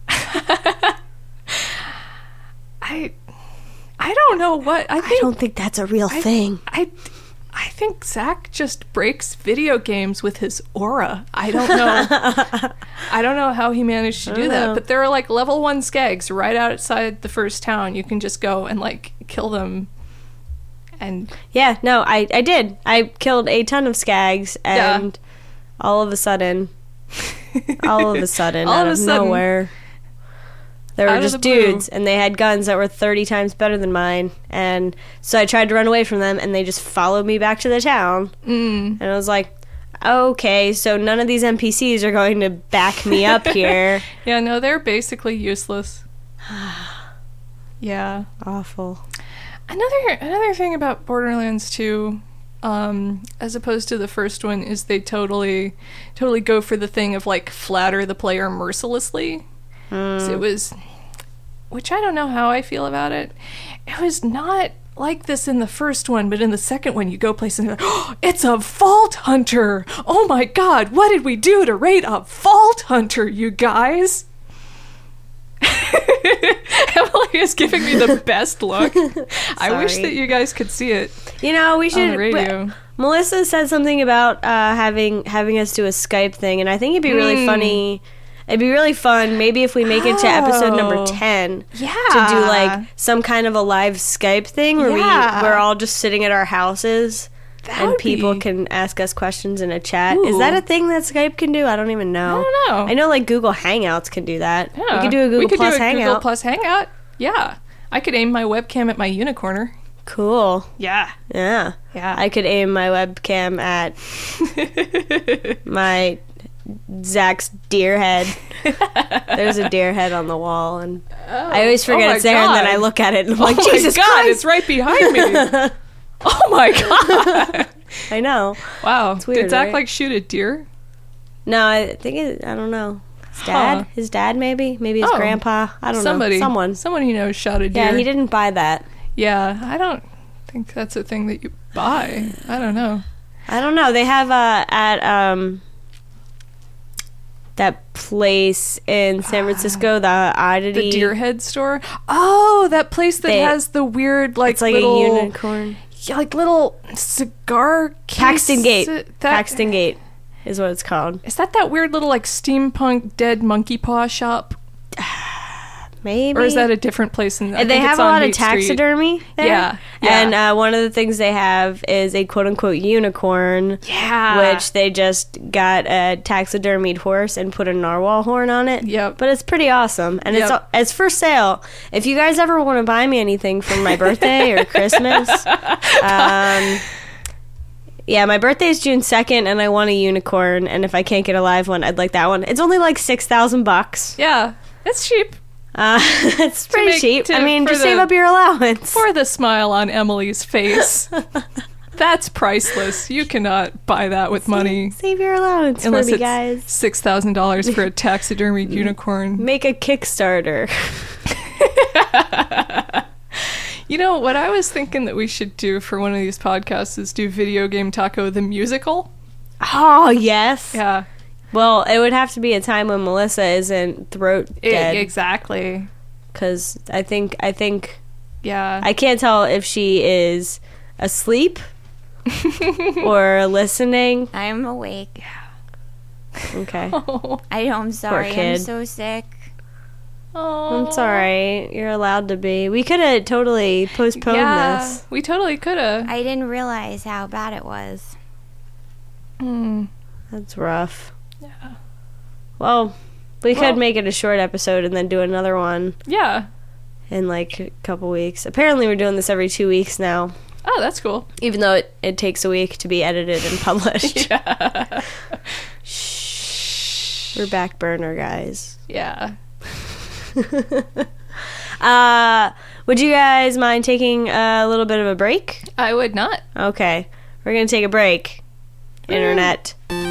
I don't know what... I don't think that's a real thing. I think Zach just breaks video games with his aura. I don't know. I don't know how he managed to do that. But there are, like, level 1 skags right outside the first town. You can just go and, like, kill them. And yeah, no, I did. I killed a ton of skags, and all of a sudden, out of nowhere, there were just dudes, and they had guns that were 30 times better than mine. And so I tried to run away from them, and they just followed me back to the town. And I was like, okay, so none of these NPCs are going to back me up here. Yeah, no, they're basically useless. Yeah. Awful. Another thing about Borderlands 2, as opposed to the first one, is they totally go for the thing of, like, flatter the player mercilessly. So it was, which I don't know how I feel about it. It was not like this in the first one, but in the second one, you go places and you're like, oh, it's a Vault Hunter! Oh my god, what did we do to raid a Vault Hunter, you guys? Emily is giving me the best look. I wish that you guys could see it. You know, we should. On the radio. Melissa said something about having us do a Skype thing, and I think it'd be really funny. It'd be really fun, maybe if we make it to episode number 10, to do like some kind of a live Skype thing where we're all just sitting at our houses. And people can ask us questions in a chat. Ooh. Is that a thing that Skype can do? I don't even know. I don't know. I know like Google Hangouts can do that. Yeah. We could do a Google Plus Hangout. Google Plus Hangout. Yeah. I could aim my webcam at my unicorner. Cool. Yeah. Yeah. Yeah. I could aim my webcam at my Zach's deer head. There's a deer head on the wall, and I always forget it's there, and then I look at it and I'm like, Jesus Christ, it's right behind me. Oh my god! I know. Wow. It's weird, Did Zach right? like shoot a deer? No, I think I don't know. His dad? Huh. His dad, maybe? Maybe his Oh, grandpa? I don't know. Someone you know shot a deer. Yeah, he didn't buy that. Yeah, I don't think that's a thing that you buy. I don't know. I don't know. They have at that place in San Francisco, the Oddity. The Deer Head store. Oh, that place that has the weird, like, it's like little, a unicorn. Yeah, like little cigar case. Paxton Gate. Paxton Gate is what it's called. Is that weird little, like, steampunk dead monkey paw shop? Maybe. Or is that a different place? They have a lot of taxidermy there. Yeah. And one of the things they have is a quote-unquote unicorn. Yeah. Which they just got a taxidermied horse and put a narwhal horn on it. Yep. But it's pretty awesome. And it's for sale. If you guys ever want to buy me anything for my birthday or Christmas, yeah, my birthday is June 2nd, and I want a unicorn. And if I can't get a live one, I'd like that one. It's only like $6,000. Yeah, it's cheap. It's pretty cheap. I mean, just save up your allowance. For the smile on Emily's face. That's priceless. You cannot buy that with money. Save your allowance unless for me, it's guys. $6,000 for a taxidermied unicorn. Make a Kickstarter. You know, what I was thinking that we should do for one of these podcasts is do Video Game Taco the musical. Oh, yes. Yeah. Well, it would have to be a time when Melissa isn't throat dead. Exactly. Because I think, yeah. I can't tell if she is asleep or listening. I'm awake. Okay. I'm sorry. kid. I'm so sick. Oh. I'm sorry. You're allowed to be. We could have totally postponed this. We totally could have. I didn't realize how bad it was. That's rough. Yeah. Well, we could make it a short episode and then do another one Yeah. in like a couple weeks. Apparently we're doing this every 2 weeks now. Oh, that's cool. Even though it takes a week to be edited and published. Yeah. Shh. We're back burner, guys. Yeah. Would you guys mind taking a little bit of a break? I would not. Okay. We're going to take a break. Internet.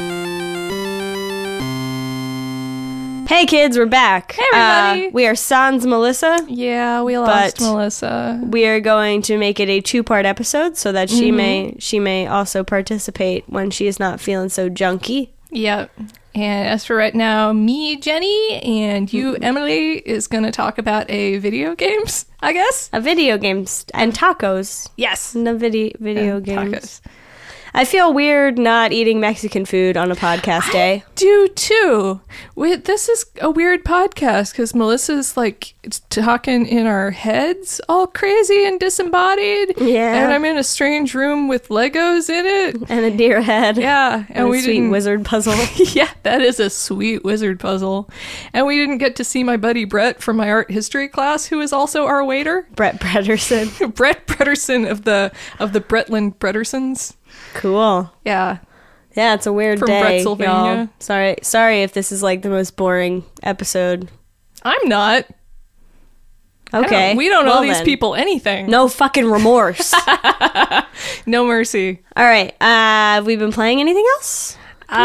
Hey kids, we're back. Hey everybody. We are Sans Melissa. Yeah, we lost But Melissa. We are going to make it a 2-part episode so that she may also participate when she is not feeling so junky. Yep. And as for right now, me, Jenny, and you, Emily, is going to talk about video games, I guess? A video games and tacos. Yes. And a video And games. tacos. I feel weird not eating Mexican food on a podcast day. Do too. This is a weird podcast because Melissa's like talking in our heads all crazy and disembodied. Yeah. And I'm in a strange room with Legos in it. And a deer head. Yeah. And we a sweet didn't. wizard puzzle. Yeah, that is a sweet wizard puzzle. And we didn't get to see my buddy Brett from my art history class, who is also our waiter. Brett Brederson. Brett Brederson of the Bretland Bredersons. Cool. Yeah. Yeah, it's a weird From day, Brettsylvania. y'all. Sorry if this is like the most boring episode. I'm not. Okay. We don't owe these then. people anything. No fucking remorse. No mercy. All right. Have we been playing anything else?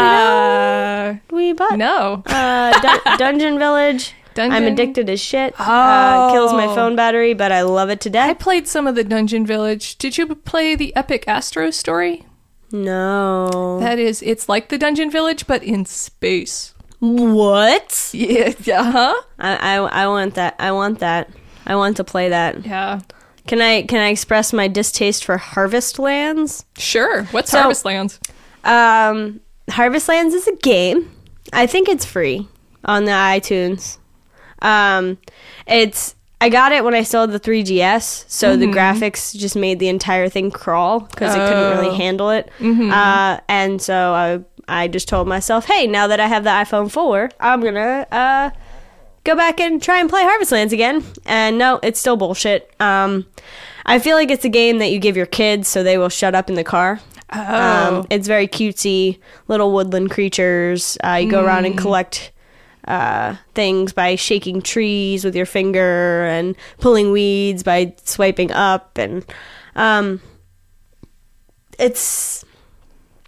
We bought No. Dungeon Village. Dungeon? I'm addicted as shit. Oh. Kills my phone battery, but I love it to I death. played some of the Dungeon Village. Did you play the Epic Astro story? No. That is, it's like the Dungeon Village, but in space. What? Yeah. Uh-huh. I want that. I want that. I want to play that. Yeah. Can I express my distaste for Harvest Lands? Sure. What's So- Harvest Lands? Harvest Lands is a game. I think it's free on the iTunes. I got it when I still had the 3GS, so the graphics just made the entire thing crawl because it couldn't really handle it. And so I just told myself, hey, now that I have the iPhone 4, I'm gonna go back and try and play Harvest Lands again. And no, it's still bullshit. I feel like it's a game that you give your kids so they will shut up in the car. It's very cutesy, little woodland creatures. You go around and collect things by shaking trees with your finger and pulling weeds by swiping up, and it's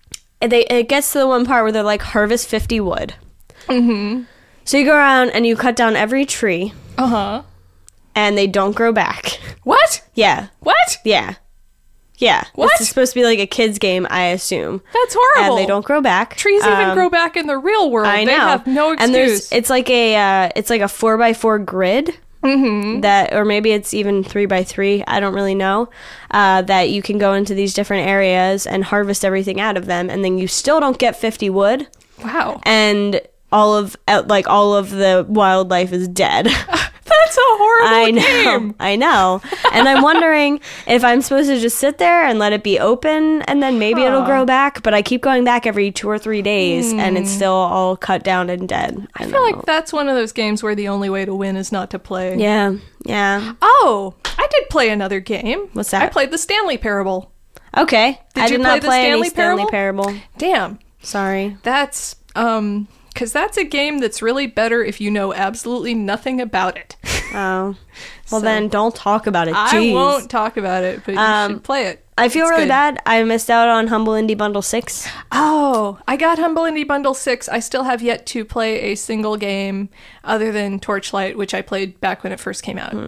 it gets to the one part where they're like, harvest 50 wood. Mm-hmm. So you go around and you cut down every tree. Uh-huh. And they don't grow back. What? Yeah. What? Yeah. Yeah. What? It's supposed to be like a kid's game, I assume. That's horrible. And they don't grow back. Trees even grow back in the real world. I know. They have no excuse. And it's like a 4x4 grid. Mm-hmm. That, or maybe it's even 3x3. I don't really know. That you can go into these different areas and harvest everything out of them, and then you still don't get 50 wood. Wow. And all of the wildlife is dead. That's a horrible game. I know. And I'm wondering if I'm supposed to just sit there and let it be open and then maybe it'll grow back. But I keep going back every 2 or 3 days and it's still all cut down and dead. I feel like that's one of those games where the only way to win is not to play. Yeah. Yeah. Oh, I did play another game. What's that? I played the Stanley Parable. Okay. Did you did not play the any Stanley Parable. Damn. Sorry. That's, because that's a game that's really better if you know absolutely nothing about it. Oh. Well, then don't talk about it. I Jeez. won't talk about it, but you should play it. I feel It's really good. bad. I missed out on Humble Indie Bundle 6. Oh, I got Humble Indie Bundle 6. I still have yet to play a single game other than Torchlight, which I played back when it first came out.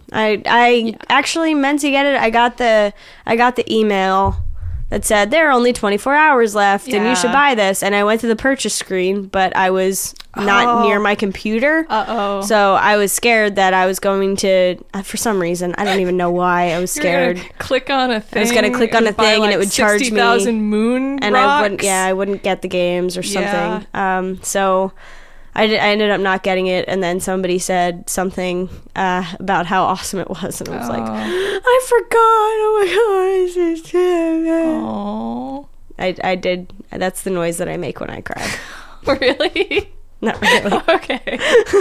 I actually meant to get it. I got the email that said there are only 24 hours left and you should Yeah. buy this, and I went to the purchase screen, but I was not near my computer. So I was scared that I was going to, for some reason, I don't even know why I was scared. You're gonna click on a thing. I was gonna click on a buy, thing and it would charge me 60,000 moon and rocks. I wouldn't get the games or something. Yeah. So I ended up not getting it, and then somebody said something about how awesome it was, and I was like, I forgot. Oh my gosh. Oh, I did. That's the noise that I make when I cry. really? Not really. Okay.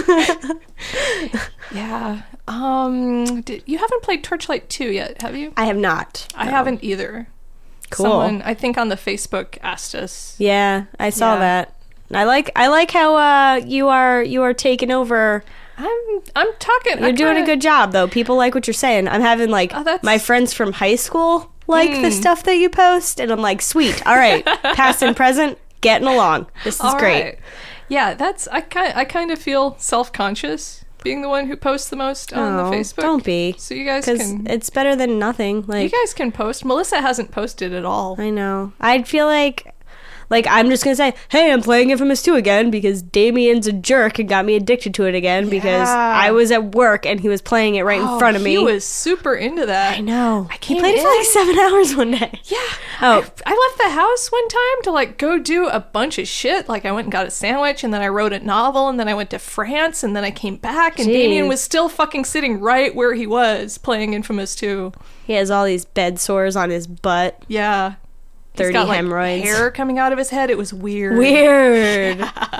Yeah. You haven't played Torchlight 2 yet, have you? I have not. I haven't either. Cool. Someone, I think on the Facebook, asked us. Yeah, I saw Yeah. that. I like how you are taking over. I'm talking. You're doing a good job, though. People like what you're saying. I'm having my friends from high school like the stuff that you post, and I'm like, sweet. All right, past and present, getting along. This is All great. right. Yeah, I kind of feel self-conscious being the one who posts the most on the Facebook. Don't be. So you guys Because can. it's better than nothing. You guys can post. Melissa hasn't posted at all. I know. I'd feel like I'm just gonna say, hey, I'm playing Infamous 2 again because Damien's a jerk and got me addicted to it again because I was at work and he was playing it right in front of me. He was super into that. I know. I He came played it for in. like 7 hours one day. Yeah. Oh. I left the house one time to go do a bunch of shit. I went and got a sandwich, and then I wrote a novel, and then I went to France, and then I came back, and Jeez. Damien was still fucking sitting right where he was playing Infamous 2. He has all these bed sores on his butt. Yeah. 30 He's got, hemorrhoids. hair coming out of his head. It was weird. Weird.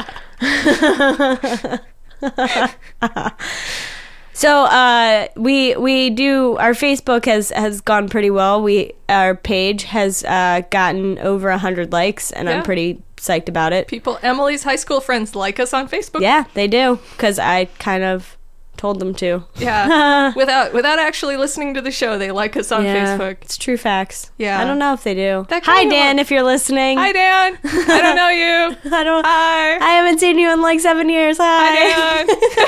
So we do, our Facebook has gone pretty well. Our page has gotten over 100 likes, and Yeah. I'm pretty psyched about it. Emily's high school friends like us on Facebook. Yeah, they do, because I kind of told them to. Yeah. without actually listening to the show, they like us on Yeah, Facebook. it's true facts. Yeah. I don't know if they do. That Hi, kinda Dan, look- if you're listening. Hi, Dan. I don't know you. I don't. Hi. I haven't seen you in like 7 years. Hi.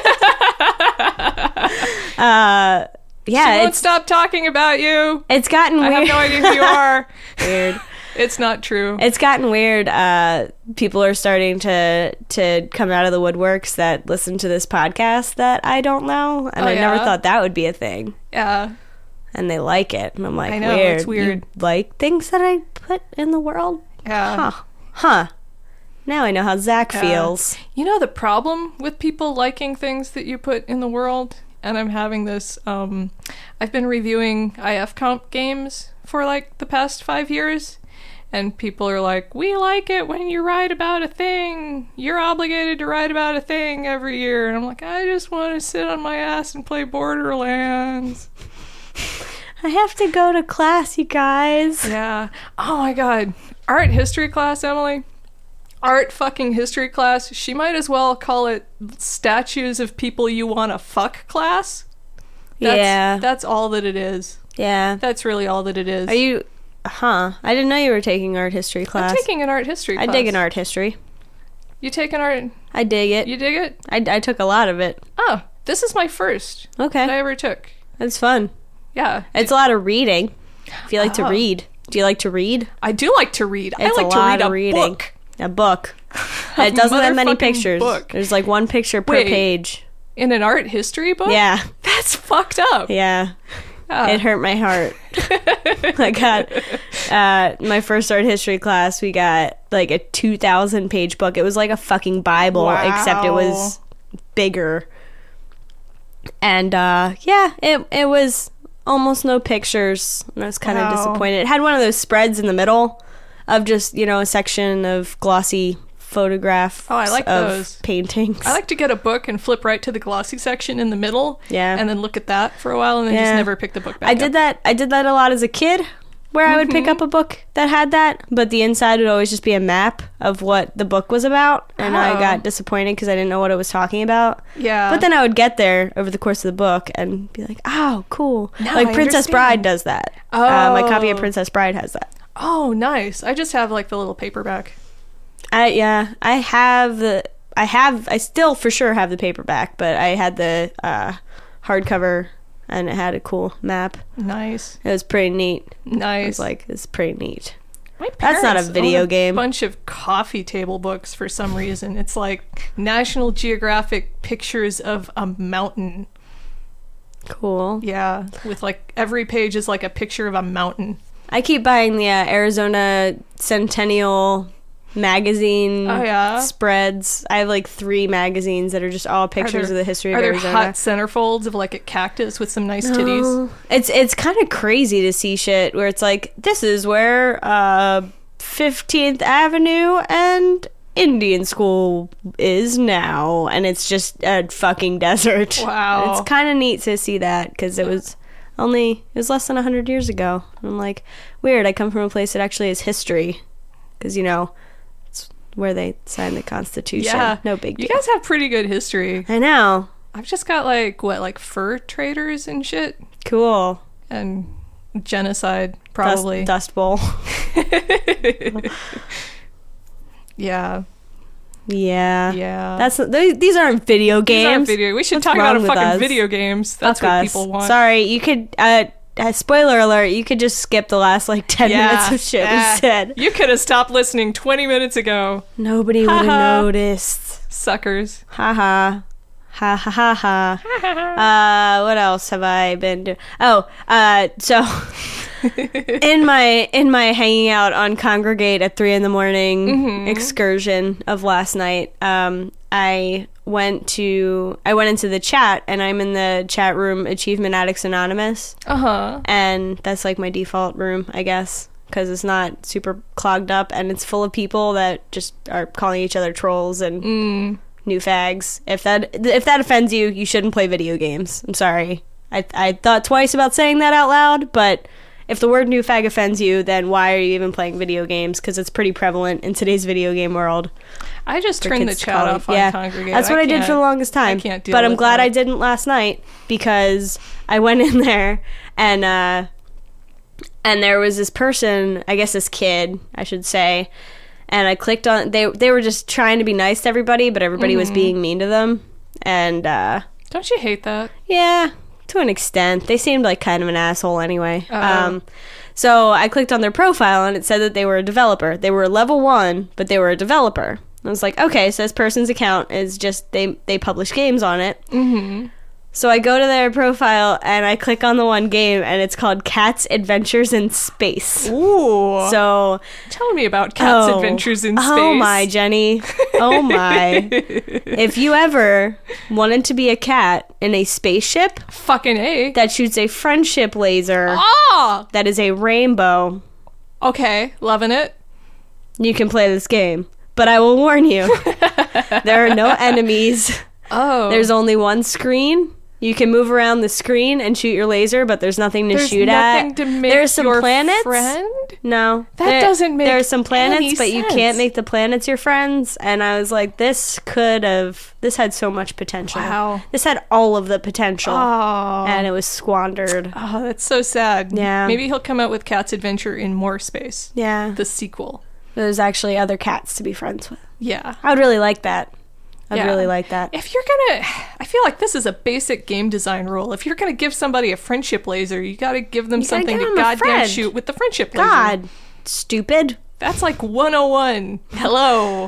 Hi, Dan. Yeah, She won't stop talking about you. it's gotten I weird. have no idea who you are. Weird. It's not true. It's gotten weird. People are starting to come out of the woodworks that listen to this podcast that I don't know, and Oh, I never yeah? thought that would be a thing. Yeah. And they like it, and I'm like, I know, weird. it's weird. You like things that I put in the world? Yeah. Huh. Now I know how Zach Yeah. feels. You know the problem with people liking things that you put in the world? And I'm having this, I've been reviewing IF Comp games for the past 5 years. And people are like, we like it when you write about a thing. You're obligated to write about a thing every year. And I'm like, I just want to sit on my ass and play Borderlands. I have to go to class, you guys. Yeah. Oh my god. Art history class, Emily. Art fucking history class. She might as well call it statues of people you want to fuck class. Yeah. That's all that it is. Yeah. That's really all that it is. Are you Huh. I didn't know you were taking art history class. I'm taking an art history class. I dig an art history. You take an art... I dig it. You dig it? I took a lot of it. Oh, this is my first that I Okay. ever took. It's fun. Yeah. It's a lot of reading. If you like to read. Do you like to read? I do like to read. I It's like a to lot read of a reading. book. A book. It doesn't have many motherfucking pictures. book. There's like one picture per Wait. page. In an art history book? Yeah. That's fucked up. Yeah. Yeah. It hurt my heart. I got my first art history class. We got like a 2,000 page book. It was like a fucking Bible, except it was bigger. And it was almost no pictures. And I was kind of disappointed. It had one of those spreads in the middle of just, a section of glossy photographs Oh, I like of those. paintings. I like to get a book and flip right to the glossy section in the middle. Yeah. And then look at that for a while and then just Yeah. never pick the book back I up. did that a lot as a kid, where I would pick up a book that had that, but the inside would always just be a map of what the book was about, and I Oh. got disappointed because I didn't know what it was talking about. Yeah. But then I would get there over the course of the book and be like, "Oh, cool!" Now Like I Princess understand. Bride does that. My copy of Oh. Princess Bride has that. Oh, nice. I just have like the little paperback. I still for sure have the paperback, but I had the hardcover, and it had a cool map. Nice. It was pretty neat. I Nice. was like, "It's pretty neat." My That's not a parents video own game. A bunch of coffee table books for some reason. It's like National Geographic pictures of a mountain. Cool. Yeah, with like every page is like a picture of a mountain. I keep buying the Arizona Centennial magazine Oh, yeah? spreads. I have like 3 magazines that are just all pictures of the history of Are there Arizona. hot centerfolds of like a cactus with some nice titties? No. It's kind of crazy to see shit where it's like, this is where 15th Avenue and Indian School is now, and it's just a fucking desert. Wow. It's kind of neat to see that, because it was less than 100 years ago. I'm like, weird, I come from a place that actually has history, because it's where they signed the Constitution. Yeah. No big deal. You guys have pretty good history. I know. I've just got like fur traders and shit Cool. and genocide probably. Dust Bowl. Yeah. Yeah. Yeah. These aren't video games. These aren't video. We should What's talk about wrong with fucking us? video games. That's Fuck what us. people want. Sorry, you could spoiler alert, you could just skip the last like 10 minutes of shit we said. You could have stopped listening 20 minutes ago. Nobody would have Ha-ha. noticed. Suckers. Haha. Ha ha ha ha. What else have I been doing? So in my hanging out on Congregate at 3 a.m. excursion of last night, I went into the chat, and I'm in the chat room Achievement Addicts Anonymous, Uh-huh. and that's like my default room, I guess, because it's not super clogged up, and it's full of people that just are calling each other trolls and new fags. If that offends you, you shouldn't play video games. I'm sorry. I thought twice about saying that out loud, but if the word new fag offends you, then why are you even playing video games? Because it's pretty prevalent in today's video game world. I just for turned the kids to chat call it. off on Yeah, Congregate. that's what I did for the longest time. I can't deal but I'm with glad that. I didn't last night, because I went in there and there was this person, I guess this kid, I should say, and I clicked on. They were just trying to be nice to everybody, but everybody was being mean to them. And Don't you hate that? yeah, to an extent, they seemed like kind of an asshole anyway. Uh-oh. So I clicked on their profile, and it said that they were a developer. They were level 1, but they were a developer. I was like, okay, so this person's account is just they publish games on it. Mm-hmm. So I go to their profile and I click on the one game, and it's called Cat's Adventures in Space. Ooh. So Tell me about Cat's Oh. Adventures in Space. Oh my, Jenny. Oh my. If you ever wanted to be a cat in a spaceship Fucking A. that shoots a friendship laser Ah! that is a rainbow, Okay, loving it. you can play this game. But I will warn you, there are no enemies. Oh. There's only one screen, You can move around the screen and shoot your laser, but there's nothing to There's shoot nothing at. to make There's some your planets. friend? No, That doesn't make There's some planets, any but you sense. can't make the planets your friends. And I was like, this had so much potential. Wow. This had all of the potential, Oh. and it was squandered. Oh, that's so sad. Yeah. Maybe he'll come out with Cat's Adventure in More Space. Yeah, The sequel. there's actually other cats to be friends with. Yeah. I would really like that. I'd Yeah. really like that. If you're gonna, I feel like this is a basic game design rule. If you're gonna give somebody a friendship laser, you gotta give them You gotta something give to them a goddamn friend. shoot with the friendship laser. God, stupid. That's like 101. Hello.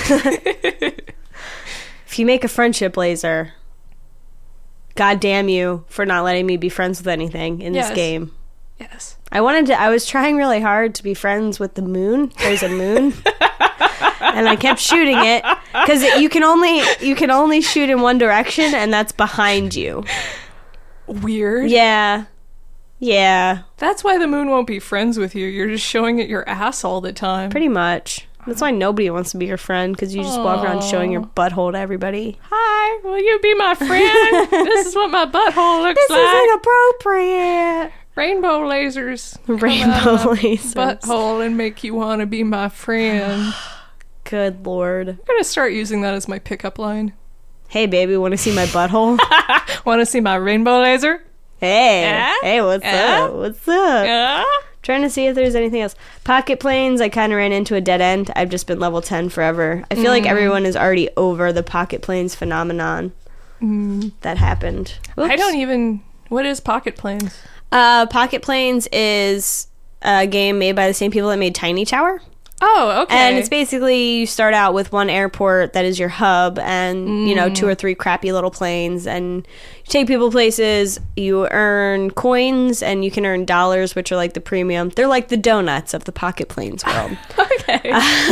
If you make a friendship laser, God damn you for not letting me be friends with anything in Yes. this game. Yes. I was trying really hard to be friends with the moon. There's a moon. And I kept shooting it because you can only shoot in one direction, and that's behind you. Weird. Yeah. That's why the moon won't be friends with you. You're just showing it your ass all the time. Pretty much. That's why nobody wants to be your friend, because you just walk around showing your butthole to everybody. Hi, will you be my friend? This is what my butthole looks This like. is inappropriate. Rainbow lasers. Rainbow lasers. Butthole and make you want to be my friend. Good lord. I'm gonna start using that as my pickup line. Hey, baby, want to see my butthole? Want to see my rainbow laser? Hey. Yeah? Hey, what's Yeah? up? What's up? Yeah. Trying to see if there's anything else. Pocket planes, I kind of ran into a dead end. I've just been level 10 forever. I feel like everyone is already over the pocket planes phenomenon that happened. Oops. I don't even. What is Pocket Planes? Pocket Planes is a game made by the same people that made Tiny Tower. Oh, okay. And it's basically you start out with one airport that is your hub and, 2 or 3 crappy little planes, and you take people places, you earn coins, and you can earn dollars, which are like the premium. They're like the donuts of the Pocket Planes world. okay.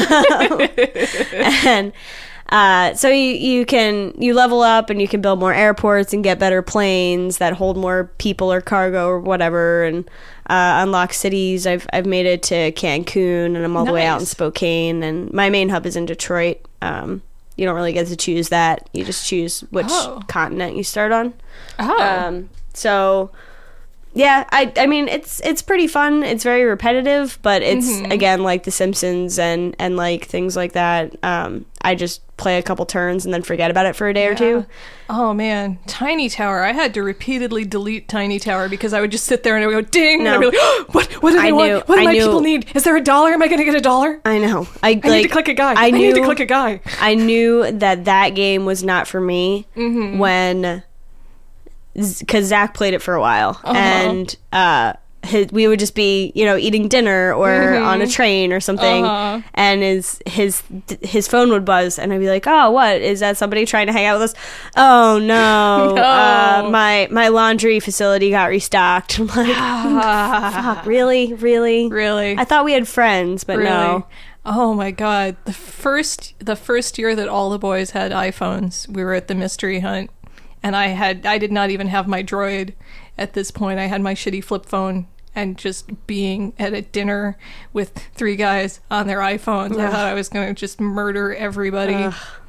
And so you level up and you can build more airports and get better planes that hold more people or cargo or whatever, and unlock cities. I've made it to Cancun, and I'm all the way out in Nice. Spokane, and my main hub is in Detroit. You don't really get to choose that. You just choose which continent you start on. Oh. So yeah, I mean it's pretty fun. It's very repetitive, but it's again like The Simpsons and like things like that. I just play a couple turns and then forget about it for a day or two. Oh man, Tiny Tower. I had to repeatedly delete Tiny Tower because I would just sit there and it would go ding, and I'd be like, oh, what do they want? What do my people need? Is there $1? Am I going to get $1? I know. I need to click a guy. I need to click a guy. I knew that game was not for me when, because Zach played it for a while, and we would just be eating dinner or on a train or something, and his phone would buzz, and I'd be like, oh, what is that? Somebody trying to hang out with us? Oh no, No. My laundry facility got restocked. I'm like, fuck, really? Really? I thought we had friends, but Really? no. Oh my god. The first year that all the boys had iPhones, we were at the mystery hunt, and I did not even have my Droid at this point. I had my shitty flip phone, and just being at a dinner with 3 guys on their iPhones, I thought I was going to just murder everybody.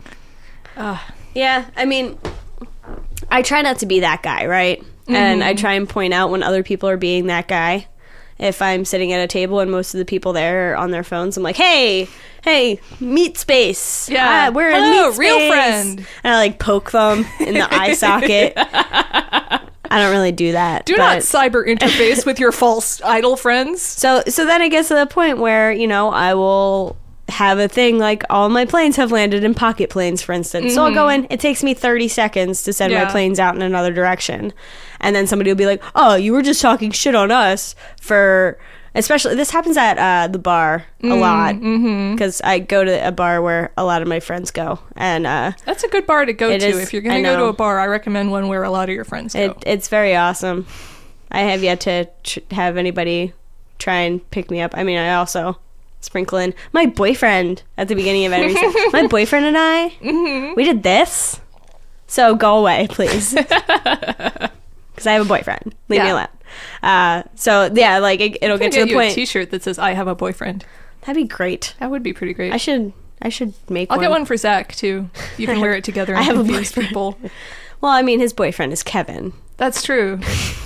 Yeah, I mean, I try not to be that guy, right? And I try and point out when other people are being that guy. If I'm sitting at a table and most of the people there are on their phones, I'm like, hey, meat space. Yeah. We're in Hello, meat real space. friend. And I poke them in the eye socket. I don't really do that. Do not cyber interface with your false idol friends. So then it gets to the point where, I will have a thing like all my planes have landed in Pocket Planes, for instance. So I'll go in. It takes me 30 seconds to send my planes out in another direction. And then somebody will be like, oh, you were just talking shit on us for... Especially, this happens at the bar a lot. Because I go to a bar where a lot of my friends go. And that's a good bar to go to. If you're going to go to a bar, I recommend one where a lot of your friends go. It's very awesome. I have yet to have anybody try and pick me up. I mean, I also sprinkle in my boyfriend at the beginning of every session. My boyfriend and I, we did this. So go away, please. Because I have a boyfriend. Leave me alone. So yeah, like it'll get to the point. A T-shirt that says "I have a boyfriend." That'd be great. That would be pretty great. I should make I'll one. get one for Zach too. You can wear it together and I have a confuse boyfriend. people. Well, I mean, his boyfriend is Kevin. That's true.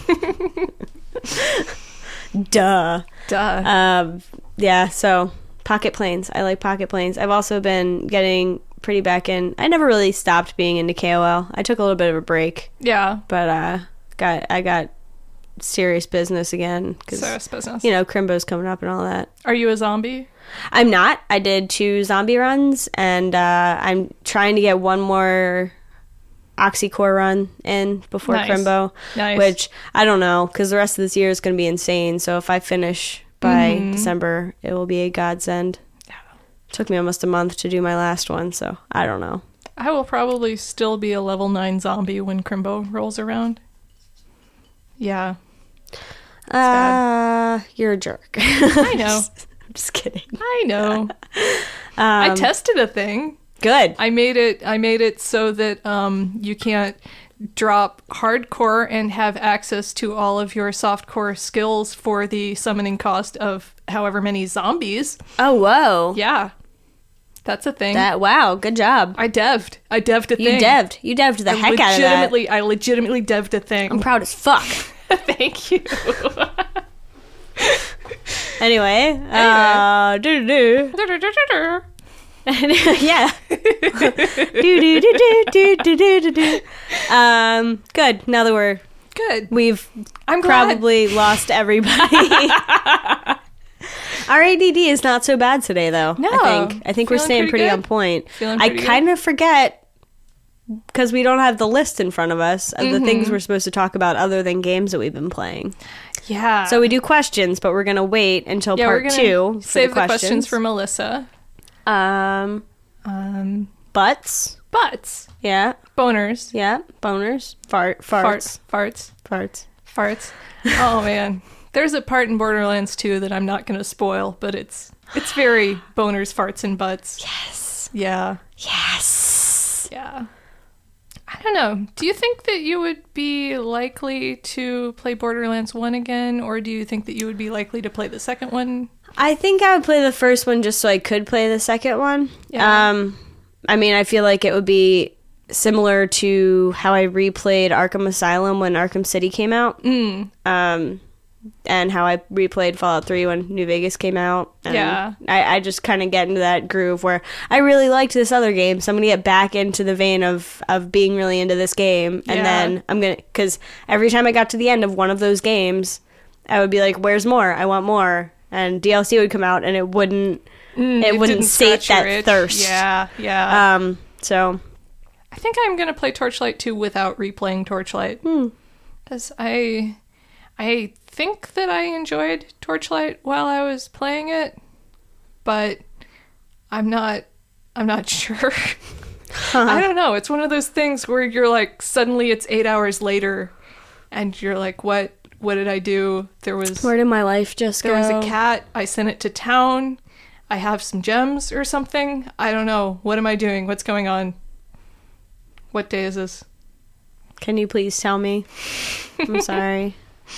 Duh. Duh. Yeah, so Pocket Planes. I like Pocket Planes. I've also been getting pretty back in. I never really stopped being into KOL. I took a little bit of a break, Yeah. but I got serious business again because Serious business. you know Crimbo's coming up and all that. Are you a zombie? I'm not. I did 2 zombie runs, and I'm trying to get one more Oxycore run in before Nice. Crimbo, Nice. which I don't know because the rest of this year is going to be insane. So if I finish by December, it will be a godsend. Yeah. Took me almost a month to do my last one, so I don't know. I will probably still be a level 9 zombie when Crimbo rolls around. Yeah. You're a jerk. I know. I'm just kidding. I know. I tested a thing. Good. I made it so that you can't drop hardcore and have access to all of your softcore skills for the summoning cost of however many zombies. Oh, whoa. Yeah. That's a thing. Wow, good job. I dev'd a thing. You dev'd the heck out of that. I legitimately dev'd a thing. I'm proud as fuck. Thank you. Anyway, yeah. Good. Now that Good. I'm probably lost everybody. Our ADD is not so bad today, though. No, I think we're feeling staying pretty good. on point. Feeling I pretty kind of forget because we don't have the list in front of us of the things we're supposed to talk about other than games that we've been playing. Yeah. So we do questions, but we're gonna wait until we're part gonna 2 for save the the questions for Melissa. Butts. Butts. Yeah. Boners. Yeah. Boners. Farts. Farts. Oh man. There's a part in Borderlands 2 that I'm not going to spoil, but it's very boners, farts, and butts. Yes. Yeah. Yes. Yeah. I don't know. Do you think that you would be likely to play Borderlands 1 again, or do you think that you would be likely to play the second one? I think I would play the first one just so I could play the second one. Yeah. I mean, I feel like it would be similar to how I replayed Arkham Asylum when Arkham City came out. And how I replayed Fallout 3 when New Vegas came out. And Yeah. I just kind of get into that groove where I really liked this other game, so I'm going to get back into the vein of being really into this game. And Yeah. then I'm going to, because every time I got to the end of one of those games, I would be like, where's more? I want more. And DLC would come out and it wouldn't didn't sate scratch your that itch. thirst. Yeah. So I think I'm going to play Torchlight 2 without replaying Torchlight. Because I think that I enjoyed Torchlight while I was playing it, but I'm not sure. I don't know. It's one of those things where you're like, suddenly it's 8 hours later, and you're like, what did I do? where did my life just go? There was a cat. I sent it to town. I have some gems or something. I don't know. What am I doing? What's going on? What day is this? Can you please tell me? I'm sorry.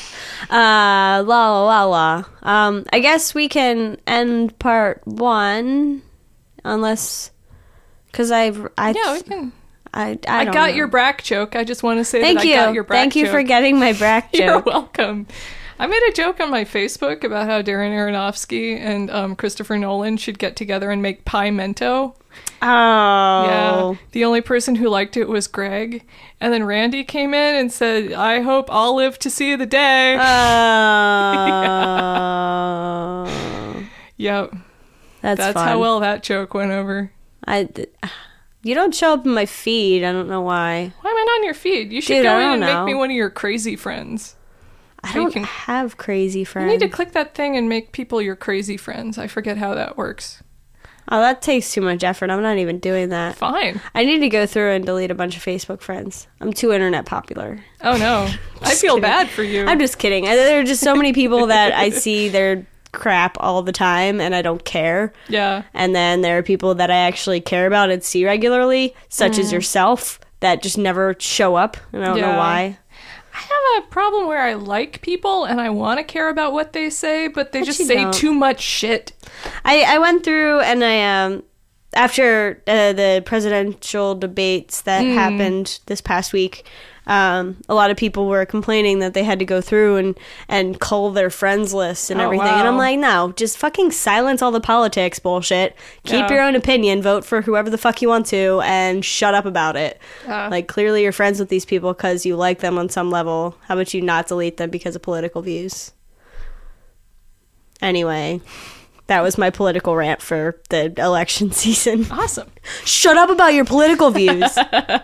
La la la la. I guess we can end part 1, unless, because Yeah, we can. I got know. your Brack joke. I just want to say Thank that you. I got your Brack Thank you joke. for getting my Brack You're joke. welcome. I made a joke on my Facebook about how Darren Aronofsky and Christopher Nolan should get together and make Pie Mento. Oh. Yeah. The only person who liked it was Greg. And then Randy came in and said, I hope I'll live to see the day. Oh. Yep. That's fun. how well that joke went over. You don't show up in my feed. I don't know why. Why am I not on your feed? You should Dude, go I in don't and know. make me one of your crazy friends. I You don't can- have crazy You friends. need to click that thing and make people your crazy friends. I forget how that works. Oh, that takes too much effort. I'm not even doing that. Fine. I need to go through and delete a bunch of Facebook friends. I'm too internet popular. Oh no. I feel kidding. bad for you. I'm just kidding. There are just so many people that I see their crap all the time and I don't care. Yeah. And then there are people that I actually care about and see regularly, such as yourself, that just never show up. And I don't know Yeah. why. I have a problem where I like people and I want to care about what they say, but they just you say don't. too much shit. I went through and after the presidential debates that happened this past week, a lot of people were complaining that they had to go through and cull their friends list and everything. Wow. And I'm like, no, just fucking silence all the politics bullshit. Keep your own opinion. Vote for whoever the fuck you want to and shut up about it. Like, clearly you're friends with these people because you like them on some level. How about you not delete them because of political views? Anyway, that was my political rant for the election season. Awesome. Shut up about your political views.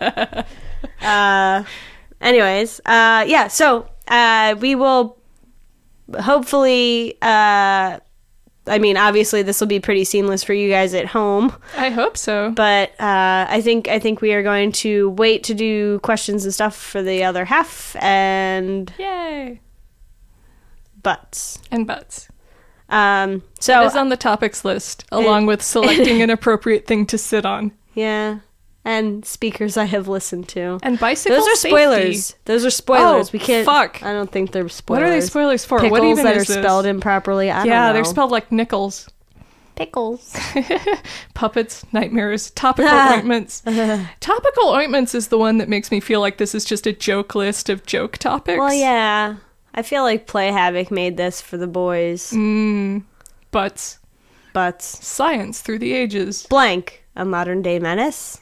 Anyways, yeah, so we will hopefully, I mean, obviously this will be pretty seamless for you guys at home. I hope so. But I think we are going to wait to do questions and stuff for the other half, and Yay. butts. And butts. So It is on the topics list, along with selecting an appropriate thing to sit on. yeah, and speakers I have listened to. And bicycle Those are safety. spoilers. Those are spoilers. Oh, We can't. fuck. I don't think they're spoilers. What are they spoilers for? Pickles What even that is are this? spelled improperly. I don't know. They're spelled like nickels. pickles. Puppets, nightmares, topical ointments. Topical ointments is the one that makes me feel like this is just a joke list of joke topics. Well, yeah. I feel like Play Havoc made this for the boys. Butts. Butts. Science through the ages. Blank. A modern day menace.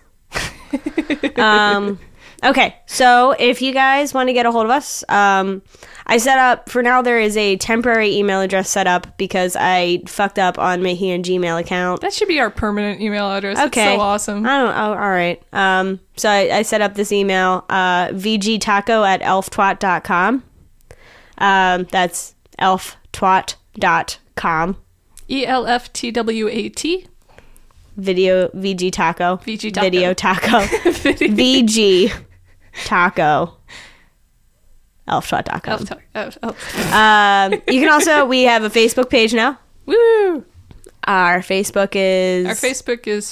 Okay, so if you guys want to get a hold of us, I set up, for now there is a temporary email address set up because I fucked up on making a Gmail account. That should be our permanent email address. Okay. It's so awesome. I don't. Oh, all right. So I set up this email, vgtaco@elftwat.com. That's elftwat.com. ELFTWAT. Video VG Taco. VG Taco. Video Taco. VG Taco. Elftwat.com. You can also, we have a Facebook page now. Woo! Our Facebook is... Our Facebook is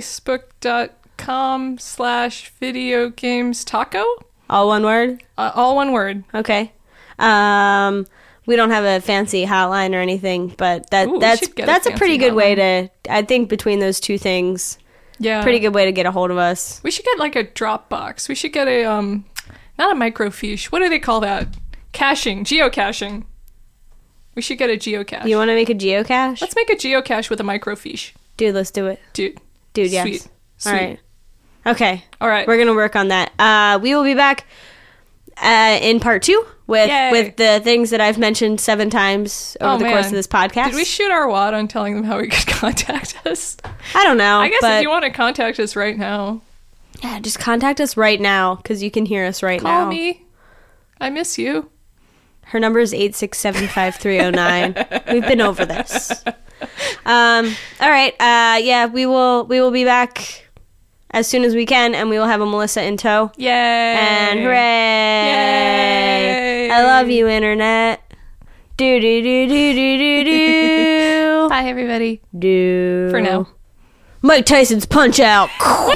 facebook.com/videogames-taco. all one word? All one word. Okay. We don't have a fancy hotline or anything, but Ooh, we that's should get a a pretty fancy good way hotline. to, I think between those two things, Yeah. pretty good way to get a hold of us. We should get like a Dropbox. We should get a not a microfiche. What do they call that? Caching, geocaching. We should get a geocache. You want to make a geocache? Let's make a geocache with a microfiche. Dude, let's do it. Dude, Yes. Sweet. All right. Okay. All right. We're going to work on that. We will be back in part 2 Yay. with the things that I've mentioned 7 times over the course of this podcast. Did we shoot our wad on telling them how we could contact us? I don't know. I guess but if you want to contact us right now, yeah, just contact us right now because you can hear us right now. call me. I miss you. Her number is 8675309. We've been over this. All right. Yeah, we will be back as soon as we can, and we will have a Melissa in tow. Yay! And hooray! Yay! I love you, internet. Do do do do do do do. Bye, everybody. Do For now. Mike Tyson's Punch Out.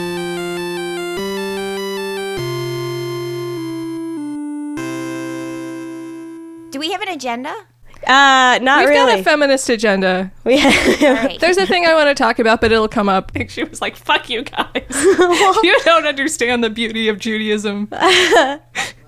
Do we have an agenda? Not We've really. got a feminist agenda. All right. There's a thing I want to talk about, but it'll come up. She was like, fuck you guys. You don't understand the beauty of Judaism.